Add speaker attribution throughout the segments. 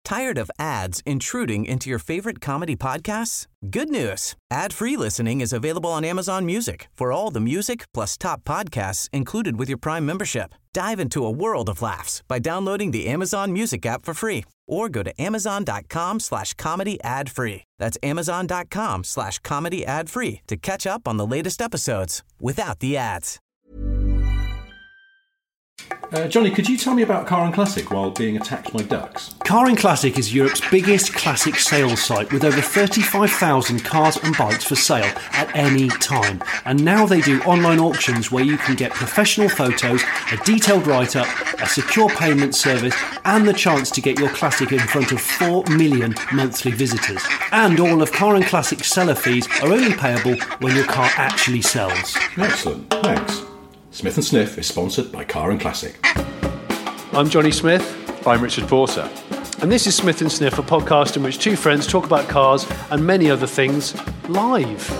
Speaker 1: Tired of ads intruding into your favorite comedy podcasts? Good news. Ad-free listening is available on Amazon Music for all the music plus top podcasts included with your Prime membership. Dive into a world of laughs by downloading the Amazon Music app for free or go to amazon.com/comedy ad-free. That's amazon.com/comedy ad-free to catch up on the latest episodes without the ads.
Speaker 2: Johnny, could you tell me about Car and Classic while being attacked by ducks?
Speaker 3: Car and Classic is Europe's biggest classic sales site with over 35,000 cars and bikes for sale at any time. And now they do online auctions where you can get professional photos, a detailed write-up, a secure payment service and the chance to get your classic in front of 4 million monthly visitors. And all of Car and Classic's seller fees are only payable when your car actually sells.
Speaker 2: Excellent, thanks. Smith & Sniff is sponsored by Car and Classic.
Speaker 3: I'm Johnny Smith.
Speaker 4: I'm Richard Porter.
Speaker 3: And this is Smith & Sniff, a podcast in which two friends talk about cars and many other things live.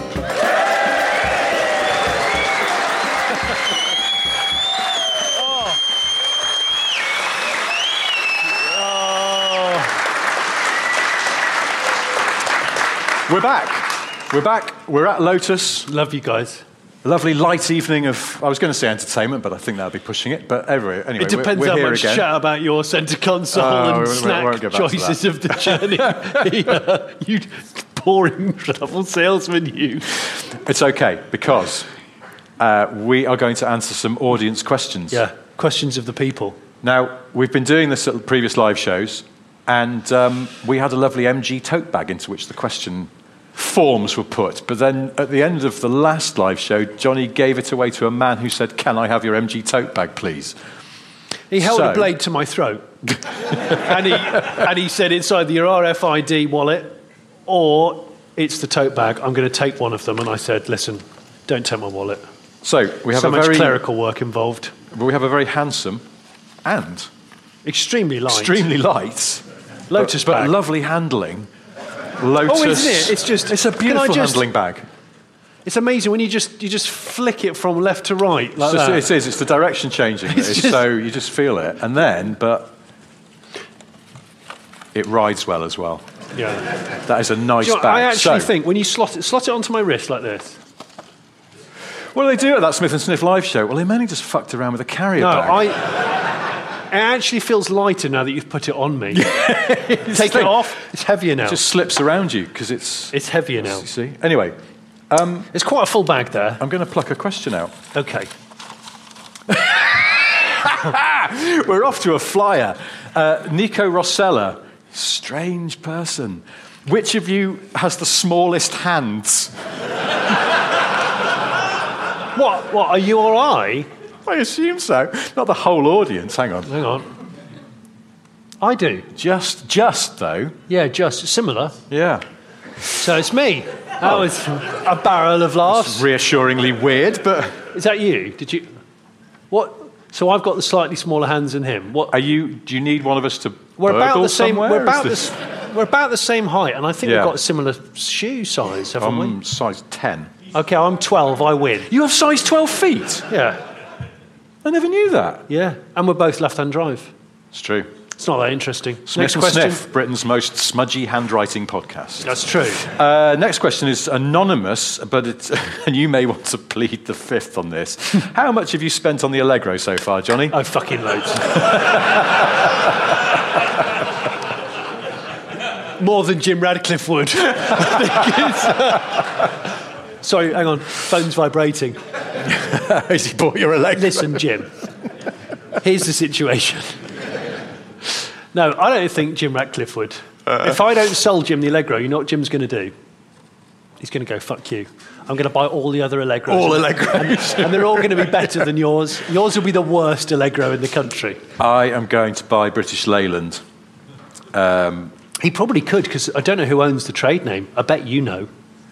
Speaker 4: We're back. We're at Lotus.
Speaker 3: Love you guys.
Speaker 4: A lovely light evening of, I was going to say entertainment, but I think that would be pushing it. But anyway,
Speaker 3: it depends
Speaker 4: we're
Speaker 3: how
Speaker 4: here
Speaker 3: much
Speaker 4: again.
Speaker 3: chat about your centre console and snack choices of the journey. You boring travel salesman, you.
Speaker 4: It's okay, because we are going to answer some audience questions.
Speaker 3: Yeah, questions of the people.
Speaker 4: Now, we've been doing this at previous live shows, and we had a lovely MG tote bag into which the question forms were put, but then at the end of the last live show, Johnny gave it away to a man who said, "Can I have your MG tote bag, please?"
Speaker 3: He held a blade to my throat, and he said, "Inside your RFID wallet, or it's the tote bag. I'm going to take one of them." And I said, "Listen, don't take my wallet."
Speaker 4: So we have
Speaker 3: much clerical work involved.
Speaker 4: We have a very handsome and
Speaker 3: extremely light
Speaker 4: Lotus
Speaker 3: bag,
Speaker 4: but lovely handling. Lotus.
Speaker 3: Oh, isn't it? It's
Speaker 4: a beautiful handling bag.
Speaker 3: It's amazing when you just flick it from left to right like that.
Speaker 4: It is. It's the direction changing. So you just feel it, and then, but it rides well as well.
Speaker 3: Yeah,
Speaker 4: that is a nice bag.
Speaker 3: I actually think when you slot it onto my wrist like this.
Speaker 4: What do they do at that Smith & Sniff live show? Well, they mainly just fucked around with a carrier bag.
Speaker 3: It actually feels lighter now that you've put it on me. Take it off. It's heavier now.
Speaker 4: It just slips around you because it's
Speaker 3: heavier now.
Speaker 4: You see. Anyway,
Speaker 3: it's quite a full bag there.
Speaker 4: I'm going to pluck a question out.
Speaker 3: Okay.
Speaker 4: We're off to a flyer. Nico Rossella, strange person. Which of you has the smallest hands?
Speaker 3: What? Are you or I?
Speaker 4: I assume so. Not the whole audience. Hang on.
Speaker 3: I do.
Speaker 4: Just though.
Speaker 3: Yeah, just similar.
Speaker 4: Yeah.
Speaker 3: So it's me. That was a barrel of laughs.
Speaker 4: It's reassuringly weird, but
Speaker 3: is that you? Did you? What? So I've got the slightly smaller hands than him. What?
Speaker 4: Are you? Do you need one of us to?
Speaker 3: We're about the same.
Speaker 4: Somewhere?
Speaker 3: We're about the same height, and I think we've got a similar shoe size, haven't we?
Speaker 4: I'm size 10.
Speaker 3: Okay, I'm 12. I win.
Speaker 4: You have size 12 feet?
Speaker 3: Yeah.
Speaker 4: I never knew that.
Speaker 3: Yeah, and we're both left-hand drive.
Speaker 4: It's true.
Speaker 3: It's not that interesting.
Speaker 4: Smith & Sniff, Britain's most smudgy handwriting podcast.
Speaker 3: That's true.
Speaker 4: Next question is anonymous, but and you may want to plead the fifth on this. How much have you spent on the Allegro so far, Johnny?
Speaker 3: Oh, fucking loads. More than Jim Radcliffe would. Sorry, hang on. Phone's vibrating.
Speaker 4: Has he bought your Allegro?
Speaker 3: Listen, Jim. Here's the situation. No, I don't think Jim Radcliffe would. If I don't sell Jim the Allegro, you know what Jim's going to do? He's going to go, fuck you. I'm going to buy all the other Allegros.
Speaker 4: All Allegros.
Speaker 3: And they're all going to be better than yours. Yours will be the worst Allegro in the country.
Speaker 4: I am going to buy British Leyland.
Speaker 3: He probably could, because I don't know who owns the trade name. I bet you know.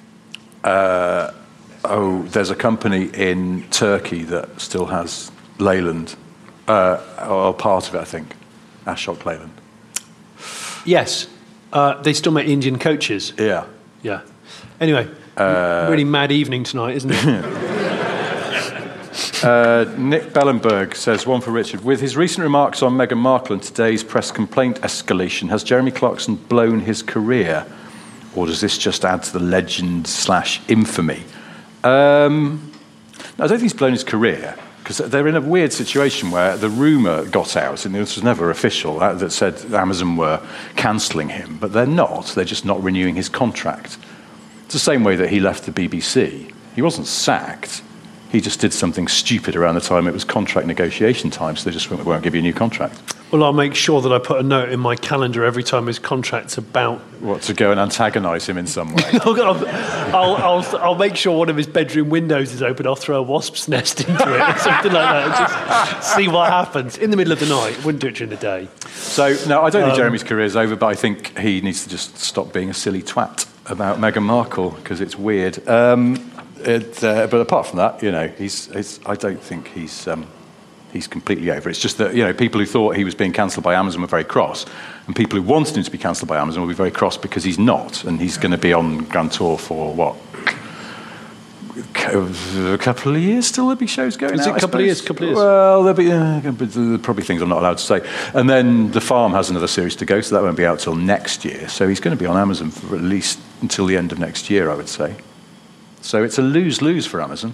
Speaker 4: There's a company in Turkey that still has Leyland. Or part of it, I think. Ashok Leyland.
Speaker 3: Yes. They still make Indian coaches.
Speaker 4: Yeah.
Speaker 3: Yeah. Anyway, really mad evening tonight, isn't it?
Speaker 4: Nick Bellenberg says, one for Richard. With his recent remarks on Meghan Markle and today's press complaint escalation, has Jeremy Clarkson blown his career? Or does this just add to the legend/infamy? I don't think he's blown his career, because they're in a weird situation where the rumour got out, and this was never official, that said Amazon were cancelling him, but they're not. They're just not renewing his contract. It's the same way that he left the BBC. He wasn't sacked. He just did something stupid around the time it was contract negotiation time, so they just won't give you a new contract.
Speaker 3: Well, I'll make sure that I put a note in my calendar every time his contract's about...
Speaker 4: What, to go and antagonise him in some way?
Speaker 3: I'll make sure one of his bedroom windows is open. I'll throw a wasp's nest into it or something like that and just see what happens. In the middle of the night. Wouldn't do it during the day.
Speaker 4: So, no, I don't think Jeremy's career is over, but I think he needs to just stop being a silly twat about Meghan Markle, because it's weird. But apart from that, I don't think he's completely over. It's just that, people who thought he was being cancelled by Amazon were very cross, and people who wanted him to be cancelled by Amazon will be very cross because he's not, and he's going to be on Grand Tour for, a couple of years still? There'll be shows going out,
Speaker 3: Is it a couple of years?
Speaker 4: Well, there'll be probably things I'm not allowed to say. And then The Farm has another series to go, so that won't be out till next year. So he's going to be on Amazon for at least until the end of next year, I would say. So it's a lose-lose for Amazon.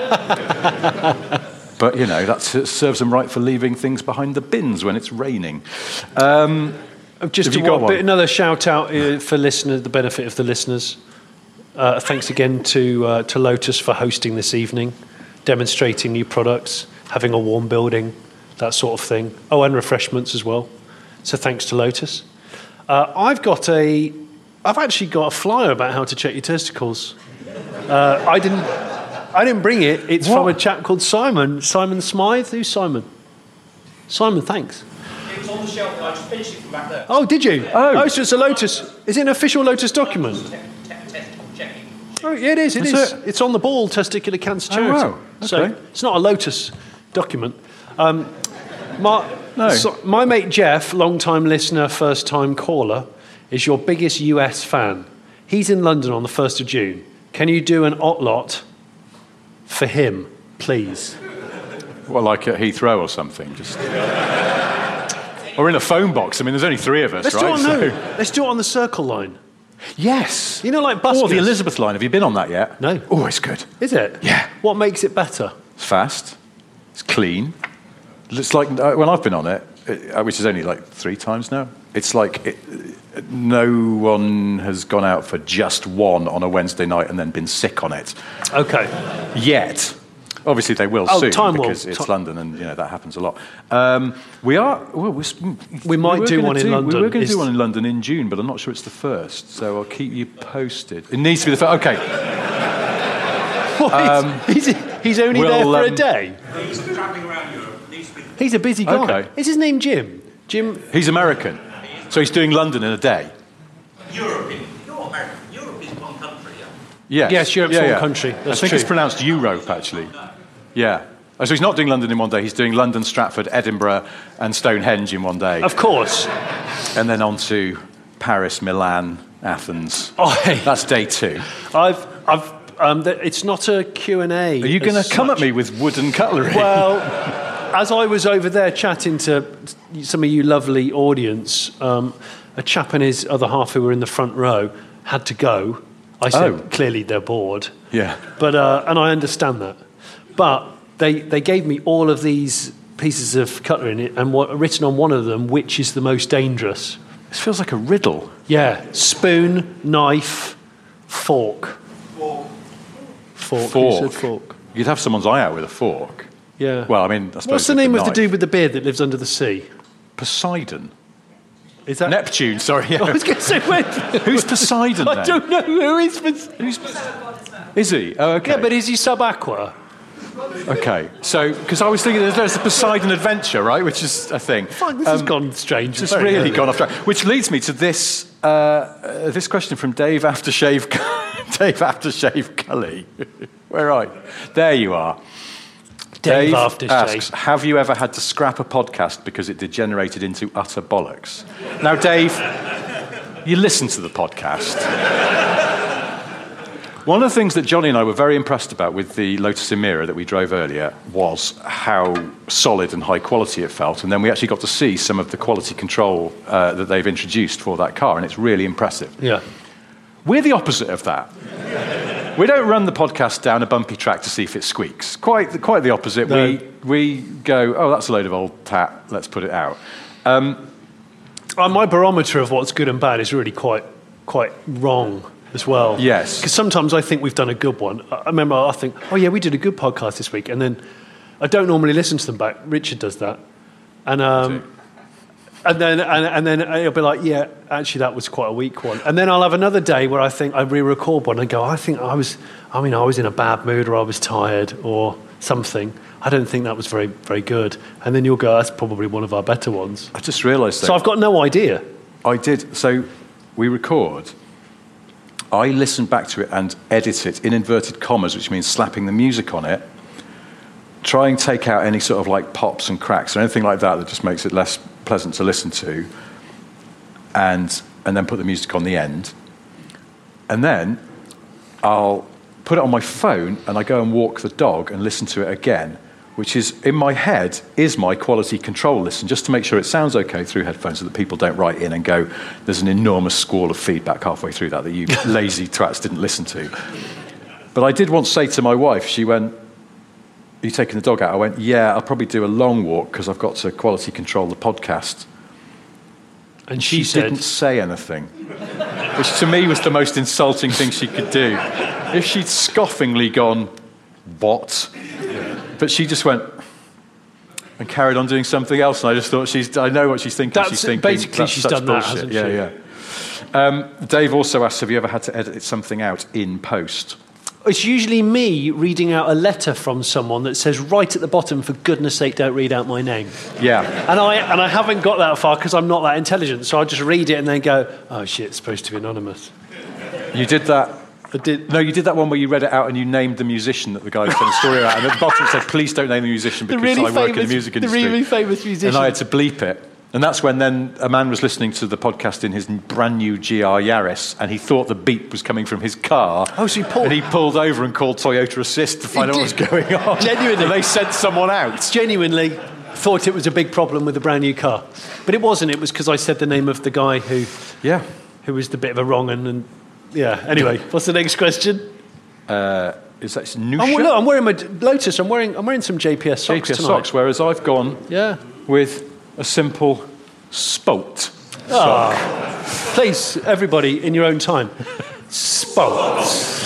Speaker 4: But, that serves them right for leaving things behind the bins when it's raining.
Speaker 3: Just another shout-out for listeners, the benefit of the listeners. Thanks again to Lotus for hosting this evening, demonstrating new products, having a warm building, that sort of thing. Oh, and refreshments as well. So thanks to Lotus. I've actually got a flyer about how to check your testicles. I didn't bring it. It's from a chap called Simon. Simon Smythe. Who's Simon? Simon, thanks.
Speaker 5: It was on the shelf. I just finished it from back there.
Speaker 3: Oh, did you? Oh, so it's a Lotus. Is it an official Lotus document?
Speaker 5: Checking.
Speaker 3: Oh, yeah, it is. It is. It's on the Ball Testicular Cancer Charity.
Speaker 4: Oh, wow. Okay.
Speaker 3: So it's not a Lotus document. My mate Jeff, long-time listener, first-time caller, is your biggest US fan. He's in London on the 1st of June. Can you do an otlot for him, please?
Speaker 4: Well, like at Heathrow or something, just... Or in a phone box. I mean, there's only 3 of us, right?
Speaker 3: Let's do it on the Circle line.
Speaker 4: Yes.
Speaker 3: Like buskers.
Speaker 4: Or the Elizabeth line. Have you been on that yet?
Speaker 3: No.
Speaker 4: Oh, it's good.
Speaker 3: Is it?
Speaker 4: Yeah.
Speaker 3: What makes it better?
Speaker 4: It's fast. It's clean. It's like, when I've been on it, which is only like 3 times now, it's like no one has gone out for just one on a Wednesday night and then been sick on it.
Speaker 3: Okay.
Speaker 4: Yet. Obviously, they will soon because it's London, and that happens a lot. We might do one in London. We were going to do one in London in June, but I'm not sure it's the 1st, so I'll keep you posted. It needs to be the 1st.
Speaker 3: Okay. He's only there for a day.
Speaker 5: He's travelling around Europe.
Speaker 3: He's a busy guy.
Speaker 4: Okay.
Speaker 3: Is his name Jim?
Speaker 4: He's American, so he's doing London in a day.
Speaker 5: You're American. Europe is one country, yeah?
Speaker 3: Yes, Europe's one country. That's
Speaker 4: I think
Speaker 3: true.
Speaker 4: it's pronounced Europe, actually. Yeah. So he's not doing London in one day. He's doing London, Stratford, Edinburgh, and Stonehenge in one day.
Speaker 3: Of course.
Speaker 4: And then on to Paris, Milan, Athens.
Speaker 3: Oh, hey.
Speaker 4: That's day 2.
Speaker 3: It's not a Q&A.
Speaker 4: Are you going to come at me with wooden cutlery?
Speaker 3: Well, as I was over there chatting to some of you lovely audience, a chap and his other half who were in the front row had to go. I said, clearly they're bored.
Speaker 4: Yeah.
Speaker 3: But and I understand that. But they gave me all of these pieces of cutlery in it, and written on one of them, which is the most dangerous.
Speaker 4: This feels like a riddle.
Speaker 3: Yeah. Spoon, knife, fork. Fork. You said fork.
Speaker 4: You'd have someone's eye out with a fork.
Speaker 3: Yeah.
Speaker 4: Well, I mean, I suppose
Speaker 3: what's the name of the dude with the beard that lives under the sea?
Speaker 4: Poseidon.
Speaker 3: Is that
Speaker 4: Neptune? Sorry. Yeah.
Speaker 3: I was going to say,
Speaker 4: who's Poseidon? Then?
Speaker 3: I don't know who is Poseidon.
Speaker 4: Is he? Oh, okay.
Speaker 3: Yeah, but is he sub-aqua?
Speaker 4: Okay, so because I was thinking there's the Poseidon Adventure, right, which is a thing.
Speaker 3: Fine, this has gone strange.
Speaker 4: It's really gone off track. Which leads me to this this question from Dave Aftershave Cully. Where are you? There you are. Dave asks, have you ever had to scrap a podcast because it degenerated into utter bollocks? Now, Dave, you listen to the podcast. One of the things that Johnny and I were very impressed about with the Lotus Emira that we drove earlier was how solid and high quality it felt. And then we actually got to see some of the quality control that they've introduced for that car, and it's really impressive.
Speaker 3: Yeah.
Speaker 4: We're the opposite of that. We don't run the podcast down a bumpy track to see if it squeaks. Quite the opposite.
Speaker 3: No.
Speaker 4: We go, oh, that's a load of old tat, let's put it out.
Speaker 3: My barometer of what's good and bad is really quite wrong as well.
Speaker 4: Yes.
Speaker 3: Because sometimes I think we've done a good one. I remember I think, oh yeah, we did a good podcast this week, and then I don't normally listen to them back. Richard does that, and then it'll be like, yeah, actually that was quite a weak one. And then I'll have another day where I think I re-record one and go, I think I was in a bad mood, or I was tired or something. I don't think that was very, very good. And then you'll go, that's probably one of our better ones.
Speaker 4: I just realised that.
Speaker 3: So I've got no idea.
Speaker 4: I did. So we record. I listen back to it and edit it in inverted commas, which means slapping the music on it. Try and take out any sort of like pops and cracks or anything like that just makes it less pleasant to listen to. And then put the music on the end. And then I'll put it on my phone and I go and walk the dog and listen to it again, which is, in my head, is my quality control listen, just to make sure it sounds okay through headphones so that people don't write in and go, there's an enormous squall of feedback halfway through that you lazy twats didn't listen to. But I did once say to my wife, she went, are you taking the dog out? I went, yeah, I'll probably do a long walk because I've got to quality control the podcast.
Speaker 3: And she said,
Speaker 4: didn't say anything, which to me was the most insulting thing she could do. If she'd scoffingly gone, what? But she just went and carried on doing something else, and I just thought, I know what she's thinking. She's thinking,
Speaker 3: basically, she's done
Speaker 4: bullshit.
Speaker 3: That, hasn't she?
Speaker 4: Yeah. Dave also asked, have you ever had to edit something out in post?
Speaker 3: It's usually me reading out a letter from someone that says right at the bottom, for goodness sake, don't read out my name.
Speaker 4: Yeah.
Speaker 3: And I haven't got that far because I'm not that intelligent, so I just read it and then go, oh shit, it's supposed to be anonymous.
Speaker 4: You did that.
Speaker 3: No,
Speaker 4: you did that one where you read it out and you named the musician that the guy was telling the story about, and at the bottom it said, please don't name the musician because I work in the music industry.
Speaker 3: The really famous musician.
Speaker 4: And I had to bleep it. And that's when then a man was listening to the podcast in his brand new GR Yaris, and he thought the beep was coming from his car.
Speaker 3: Oh, so he pulled...
Speaker 4: And he pulled over and called Toyota Assist to find out what was going on.
Speaker 3: Genuinely.
Speaker 4: And they sent someone out.
Speaker 3: Genuinely thought it was a big problem with a brand new car. But it wasn't. It was because I said the name of the guy who was the bit of a wrong and yeah. Anyway, what's the next question?
Speaker 4: Is that Nusha?
Speaker 3: I'm wearing my Lotus. I'm wearing some JPS socks
Speaker 4: JPS
Speaker 3: tonight.
Speaker 4: socks, whereas I've gone with a simple Spolt sock.
Speaker 3: Please, everybody, in your own time. Spolts.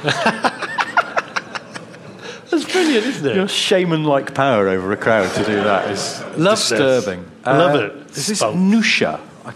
Speaker 3: That's brilliant, isn't it?
Speaker 4: Your shaman-like power over a crowd to do that is disturbing.
Speaker 3: I love it.
Speaker 4: Is this Nusha?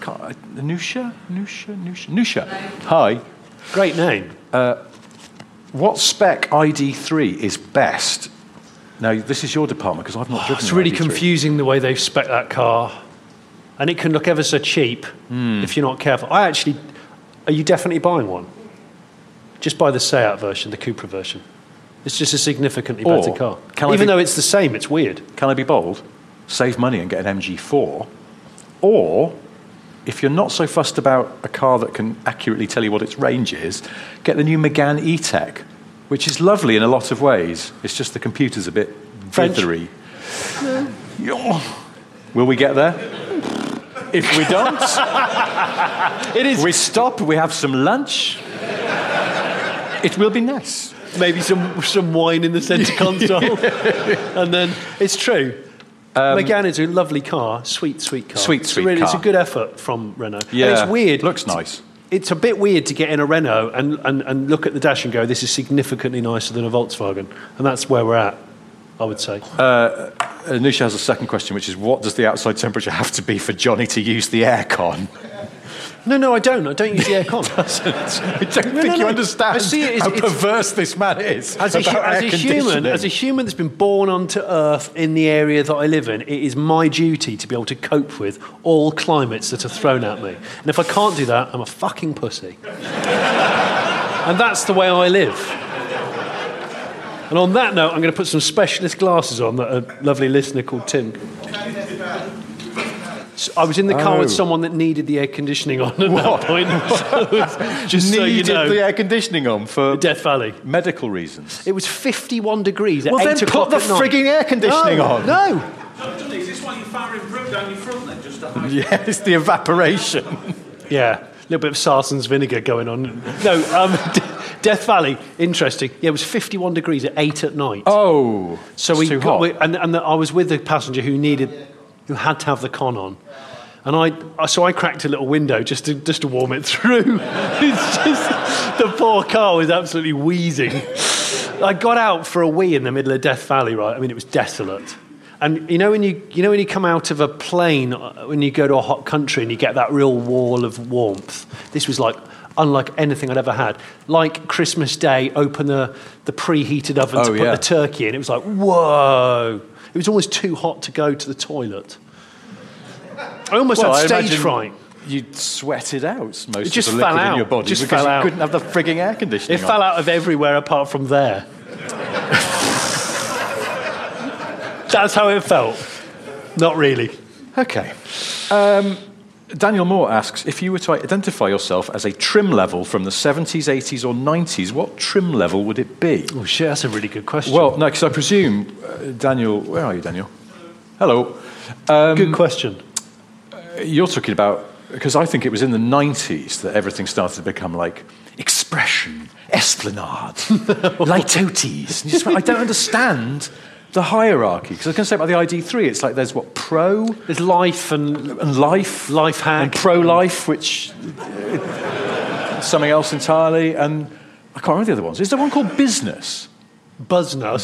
Speaker 4: Nusha. Hi.
Speaker 3: Great name.
Speaker 4: What spec ID3 is best? Now, this is your department because I've not driven.
Speaker 3: It's really
Speaker 4: ID3.
Speaker 3: confusing the way they've spec'd that car. And it can look ever so cheap if you're not careful. Are you definitely buying one? Just buy the Seat version, the Cupra version. It's just a significantly better car. Even though it's the same, it's weird.
Speaker 4: Can I be bold? Save money and get an MG4. Or, if you're not so fussed about a car that can accurately tell you what its range is, get the new Megane E-Tech, which is lovely in a lot of ways. It's just the computer's a bit vithery. Will we get there? If we don't, we stop, we have some lunch. It will be nice.
Speaker 3: Maybe some wine in the centre console. And then, it's true. Megane is a lovely car, sweet car.
Speaker 4: Sweet car.
Speaker 3: It's a good effort from Renault.
Speaker 4: Yeah,
Speaker 3: and it's weird.
Speaker 4: Looks nice.
Speaker 3: It's a bit weird to get in a Renault and look at the dash and go, this is significantly nicer than a Volkswagen. And that's where we're at, I would say.
Speaker 4: Nusha has a second question, which is, what does the outside temperature have to be for Johnny to use the aircon?
Speaker 3: No, I don't. I don't use the aircon.
Speaker 4: I don't think you understand how perverse this man is.
Speaker 3: As a human that's been born onto Earth in the area that I live in, it is my duty to be able to cope with all climates that are thrown at me. And if I can't do that, I'm a fucking pussy. And that's the way I live. And on that note, I'm going to put some specialist glasses on that a lovely listener called Tim. So I was in the car with someone that needed the air conditioning on at that point. Just so you know.
Speaker 4: The air conditioning on for
Speaker 3: Death Valley.
Speaker 4: Medical reasons.
Speaker 3: It was 51 degrees at 8
Speaker 4: then
Speaker 3: o'clock
Speaker 4: put the frigging air conditioning on.
Speaker 3: No.
Speaker 5: Johnny, is this why you're firing fruit down your front then? Just to
Speaker 4: Yeah, it's the evaporation.
Speaker 3: Yeah, a little bit of Sarson's vinegar going on. No, Death Valley, interesting. Yeah, it was 51 degrees at 8 at night.
Speaker 4: Oh,
Speaker 3: so
Speaker 4: too hot.
Speaker 3: I was with the passenger who had to have the con on, and I cracked a little window just to warm it through. It's just the poor car was absolutely wheezing. I got out for a wee in the middle of Death Valley, right? I mean, it was desolate. And you know when you come out of a plane when you go to a hot country and you get that real wall of warmth. This was unlike anything I'd ever had. Like Christmas Day, open the preheated oven to put the turkey in. It was like, whoa! It was almost too hot to go to the toilet. I almost had stage fright.
Speaker 4: You'd sweated out most of the
Speaker 3: just
Speaker 4: liquid
Speaker 3: fell out.
Speaker 4: in your body
Speaker 3: Just
Speaker 4: because
Speaker 3: fell
Speaker 4: you
Speaker 3: out.
Speaker 4: couldn't have the frigging air conditioning
Speaker 3: It
Speaker 4: on.
Speaker 3: fell out of everywhere apart from there. That's how it felt. Not really.
Speaker 4: Okay. Daniel Moore asks, if you were to identify yourself as a trim level from the 70s, 80s or 90s, what trim level would it be?
Speaker 3: Oh, shit, that's a really good question.
Speaker 4: Well, no, because I presume, Daniel... Where are you, Daniel? Hello.
Speaker 3: Good question.
Speaker 4: You're talking about... Because I think it was in the 90s that everything started to become like Expression, Esplanade, Litotes. I don't understand the hierarchy. Because I was going to say about the ID3, it's like there's what, Pro?
Speaker 3: There's Life and
Speaker 4: Life.
Speaker 3: Life Hack.
Speaker 4: And Pro-Life, which... something else entirely. And I can't remember the other ones. Is there one called Business?
Speaker 3: Buzznuss.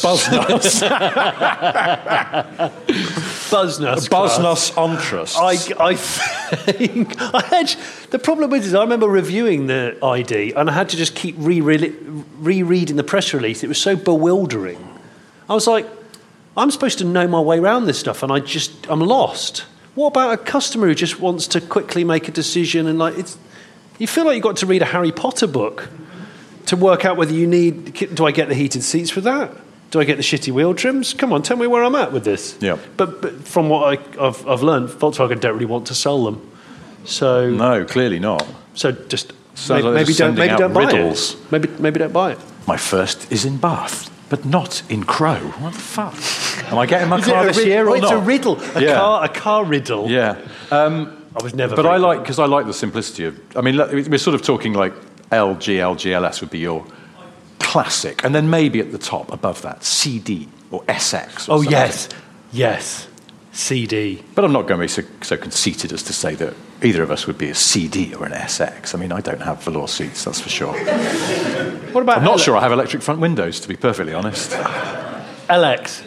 Speaker 3: Buzznuss.
Speaker 4: Buzznuss Entrust.
Speaker 3: I think the problem is I remember reviewing the ID and I had to just keep rereading the press release. It was so bewildering. I was like, I'm supposed to know my way around this stuff, and I'm lost. What about a customer who just wants to quickly make a decision and you feel like you've got to read a Harry Potter book to work out whether you do I get the heated seats for that? Do I get the shitty wheel trims? Come on, tell me where I'm at with this.
Speaker 4: Yeah.
Speaker 3: But from what I've learned, Volkswagen don't really want to sell them. So
Speaker 4: no, clearly not.
Speaker 3: So just
Speaker 4: maybe don't
Speaker 3: buy
Speaker 4: riddles.
Speaker 3: it. Maybe don't buy it.
Speaker 4: My first is in Bath, but not in Crow. What the fuck? Am I getting my car this year or
Speaker 3: it's
Speaker 4: not?
Speaker 3: It's a riddle. A car riddle.
Speaker 4: Yeah. I
Speaker 3: was never.
Speaker 4: But I like the simplicity of. I mean, we're sort of talking like LG, LS would be your classic, and then maybe at the top above that CD or SX. Or
Speaker 3: yes, CD.
Speaker 4: But I'm not going to be so conceited as to say that either of us would be a CD or an SX. I mean, I don't have velour seats, that's for sure.
Speaker 3: What about?
Speaker 4: I'm not sure I have electric front windows, to be perfectly honest.
Speaker 3: LX.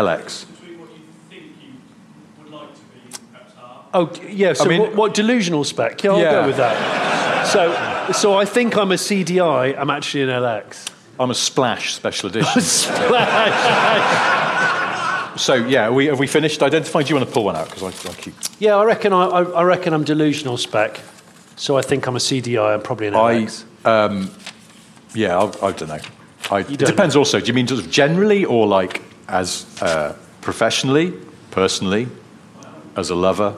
Speaker 3: Oh, yeah, so what delusional spec? Yeah, I'll go with that. So I think I'm a CDI, I'm actually an LX.
Speaker 4: I'm a Splash Special Edition. So, yeah, have we finished identifying? Do you want to pull one out? Because I keep...
Speaker 3: Yeah, I reckon I'm delusional spec. So I think I'm a CDI, I'm probably an LX.
Speaker 4: I don't know. It depends also. Do you mean sort of generally or like as professionally, personally, as a lover?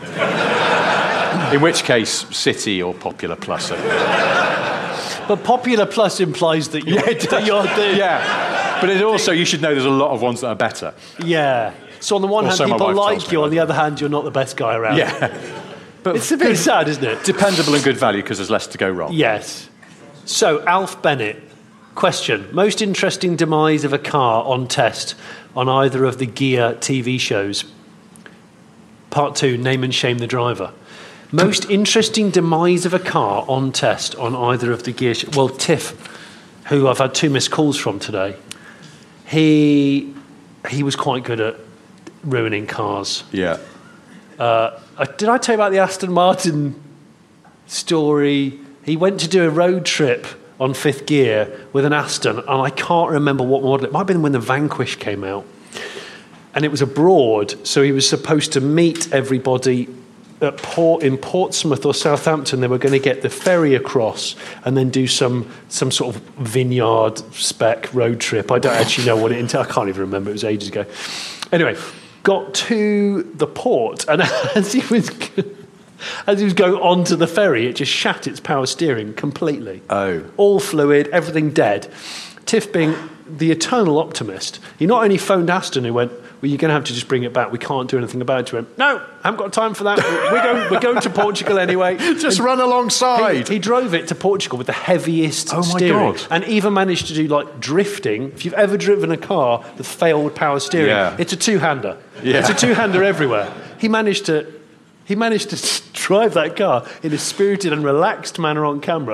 Speaker 4: In which case, City or Popular Plus.
Speaker 3: But Popular Plus implies that you're...
Speaker 4: Yeah, but it also, you should know there's a lot of ones that are better.
Speaker 3: Yeah. So on the one hand, people like you. On the other hand, you're not the best guy around.
Speaker 4: Yeah.
Speaker 3: But it's a bit sad, isn't it?
Speaker 4: Dependable and good value because there's less to go wrong.
Speaker 3: Yes. So, Alf Bennett. Question. Most interesting demise of a car on test on either of the Gear TV shows? Part 2, name and shame the driver. Most interesting demise of a car on test on either of the Gear... Well, Tiff, who I've had 2 missed calls from today, he was quite good at ruining cars.
Speaker 4: Yeah.
Speaker 3: Did I tell you about the Aston Martin story? He went to do a road trip on 5th gear with an Aston, and I can't remember what model. It might have been when the Vanquish came out. And it was abroad, so he was supposed to meet everybody at in Portsmouth or Southampton. They were going to get the ferry across and then do some sort of vineyard spec road trip. I don't actually know what it entailed. I can't even remember. It was ages ago. Anyway, got to the port, and as he was going onto the ferry, it just shat its power steering completely.
Speaker 4: Oh.
Speaker 3: All fluid, everything dead. Tiff, being the eternal optimist, he not only phoned Aston, who went, well, you're going to have to just bring it back. We can't do anything about it. He went, no, I haven't got time for that. We're going to Portugal anyway.
Speaker 4: Just run alongside.
Speaker 3: He drove it to Portugal with the heaviest steering.
Speaker 4: God.
Speaker 3: And even managed to do like drifting. If you've ever driven a car with failed power steering, it's a two-hander.
Speaker 4: Yeah.
Speaker 3: It's a two-hander everywhere. He managed to drive that car in a spirited and relaxed manner on camera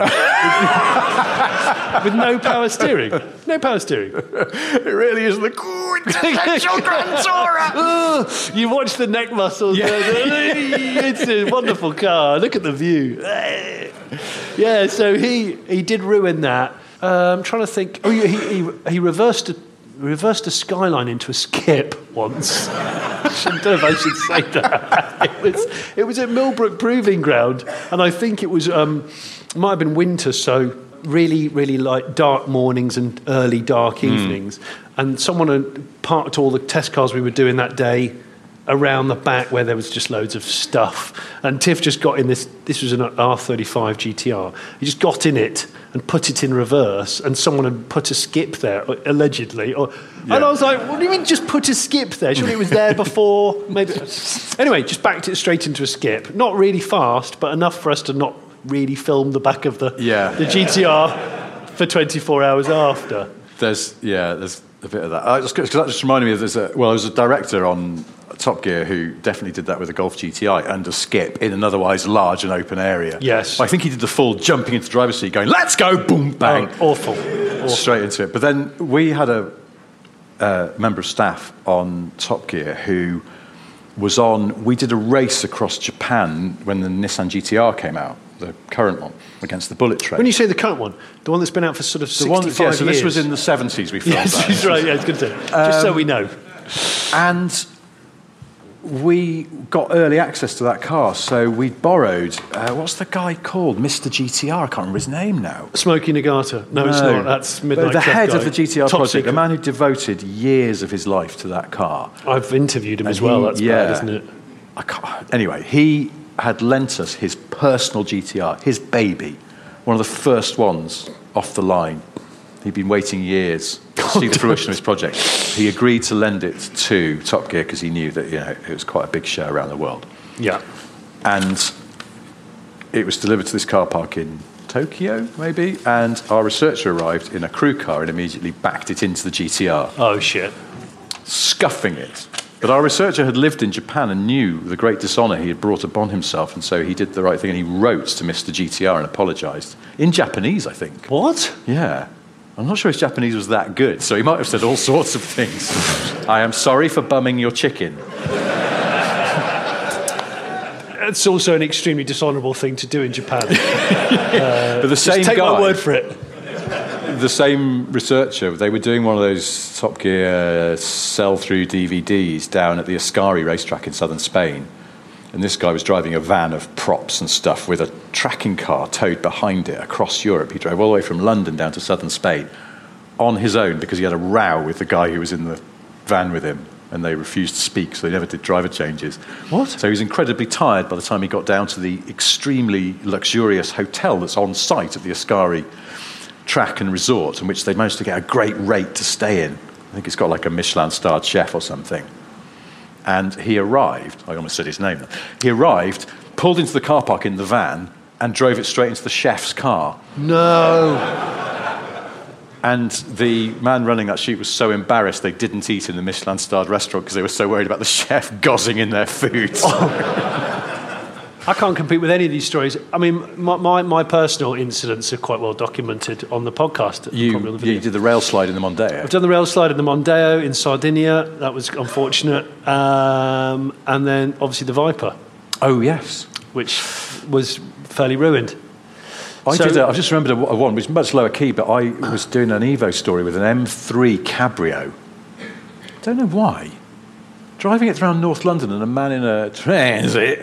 Speaker 3: with no power steering. No power steering.
Speaker 4: It really is the quintessential Grand Tourer.
Speaker 3: You watch the neck muscles.
Speaker 4: Yeah.
Speaker 3: It's a wonderful car. Look at the view. Yeah, so he did ruin that. I'm trying to think. Oh, he reversed a Skyline into a skip once. I don't know if I should say that. It was at Millbrook Proving Ground, and I think it was might have been winter, so really, really like dark mornings and early dark evenings. And someone had parked all the test cars we were doing that day around the back where there was just loads of stuff. And Tiff just got in this was an R35 GTR. He just got in it and put it in reverse, and someone had put a skip there, allegedly. And I was like, what do you mean just put a skip there? Surely it was there before. Maybe. Anyway, just backed it straight into a skip. Not really fast, but enough for us to not really film the back of the GTR for 24 hours after.
Speaker 4: There's a bit of that. Because that just reminded me of there was a director on Top Gear who definitely did that with a Golf GTI and a skip in an otherwise large and open area.
Speaker 3: Yes.
Speaker 4: I think he did the full jumping into the driver's seat going, let's go, boom, bang.
Speaker 3: Oh, awful.
Speaker 4: Straight into it. But then we had a member of staff on Top Gear who was we did a race across Japan when the Nissan GTR came out, the current one, against the Bullet Train.
Speaker 3: When you say the current one, the one that's been out for sort of 65 years.
Speaker 4: So this was in the 70s we filmed
Speaker 3: yes,
Speaker 4: that.
Speaker 3: That's right, yeah, it's good to just so we know.
Speaker 4: And we got early access to that car, so we borrowed, what's the guy called? Mr. GTR, I can't remember his name now.
Speaker 3: Smokey Nagata. No, it's not. That's Midnight
Speaker 4: the
Speaker 3: Club
Speaker 4: head
Speaker 3: guy.
Speaker 4: of the GTR
Speaker 3: Top
Speaker 4: project,
Speaker 3: secret.
Speaker 4: a man who devoted years of his life to that car.
Speaker 3: I've interviewed him as well, that's bad, isn't it?
Speaker 4: Anyway, he had lent us his personal GTR, his baby, one of the first ones off the line. He'd been waiting years to see the fruition of his project. He agreed to lend it to Top Gear because he knew that it was quite a big show around the world.
Speaker 3: Yeah.
Speaker 4: And it was delivered to this car park in Tokyo, maybe, and our researcher arrived in a crew car and immediately backed it into the GTR.
Speaker 3: Oh, shit.
Speaker 4: Scuffing it. But our researcher had lived in Japan and knew the great dishonour he had brought upon himself, and so he did the right thing and he wrote to Mr. GTR and apologised. In Japanese, I think.
Speaker 3: What?
Speaker 4: Yeah. I'm not sure his Japanese was that good, so he might have said all sorts of things. I am sorry for bumming your chicken.
Speaker 3: It's also an extremely dishonourable thing to do in Japan.
Speaker 4: But the same
Speaker 3: just take
Speaker 4: guy,
Speaker 3: my word for it.
Speaker 4: The same researcher, they were doing one of those Top Gear sell-through DVDs down at the Ascari racetrack in southern Spain. And this guy was driving a van of props and stuff with a tracking car towed behind it across Europe. He drove all the way from London down to southern Spain on his own because he had a row with the guy who was in the van with him, and they refused to speak, so they never did driver changes.
Speaker 3: What?
Speaker 4: So he was incredibly tired by the time he got down to the extremely luxurious hotel that's on site at the Ascari track and resort, in which they managed to get a great rate to stay in. I think it's got like a Michelin-starred chef or something. And he arrived, I almost said his name, he arrived, pulled into the car park in the van, and drove it straight into the chef's car.
Speaker 3: No.
Speaker 4: And the man running that shoot was so embarrassed they didn't eat in the Michelin-starred restaurant because they were so worried about the chef gozzing in their food.
Speaker 3: I can't compete with any of these stories. I mean, my personal incidents are quite well documented on the podcast.
Speaker 4: You did the rail slide in the Mondeo.
Speaker 3: I've done the rail slide in the Mondeo in Sardinia. That was unfortunate. And then, obviously, the Viper.
Speaker 4: Oh, yes.
Speaker 3: Which was fairly ruined.
Speaker 4: I've just remembered one which was much lower key, but I was doing an Evo story with an M3 Cabrio. Don't know why. Driving it around North London and a man in a Transit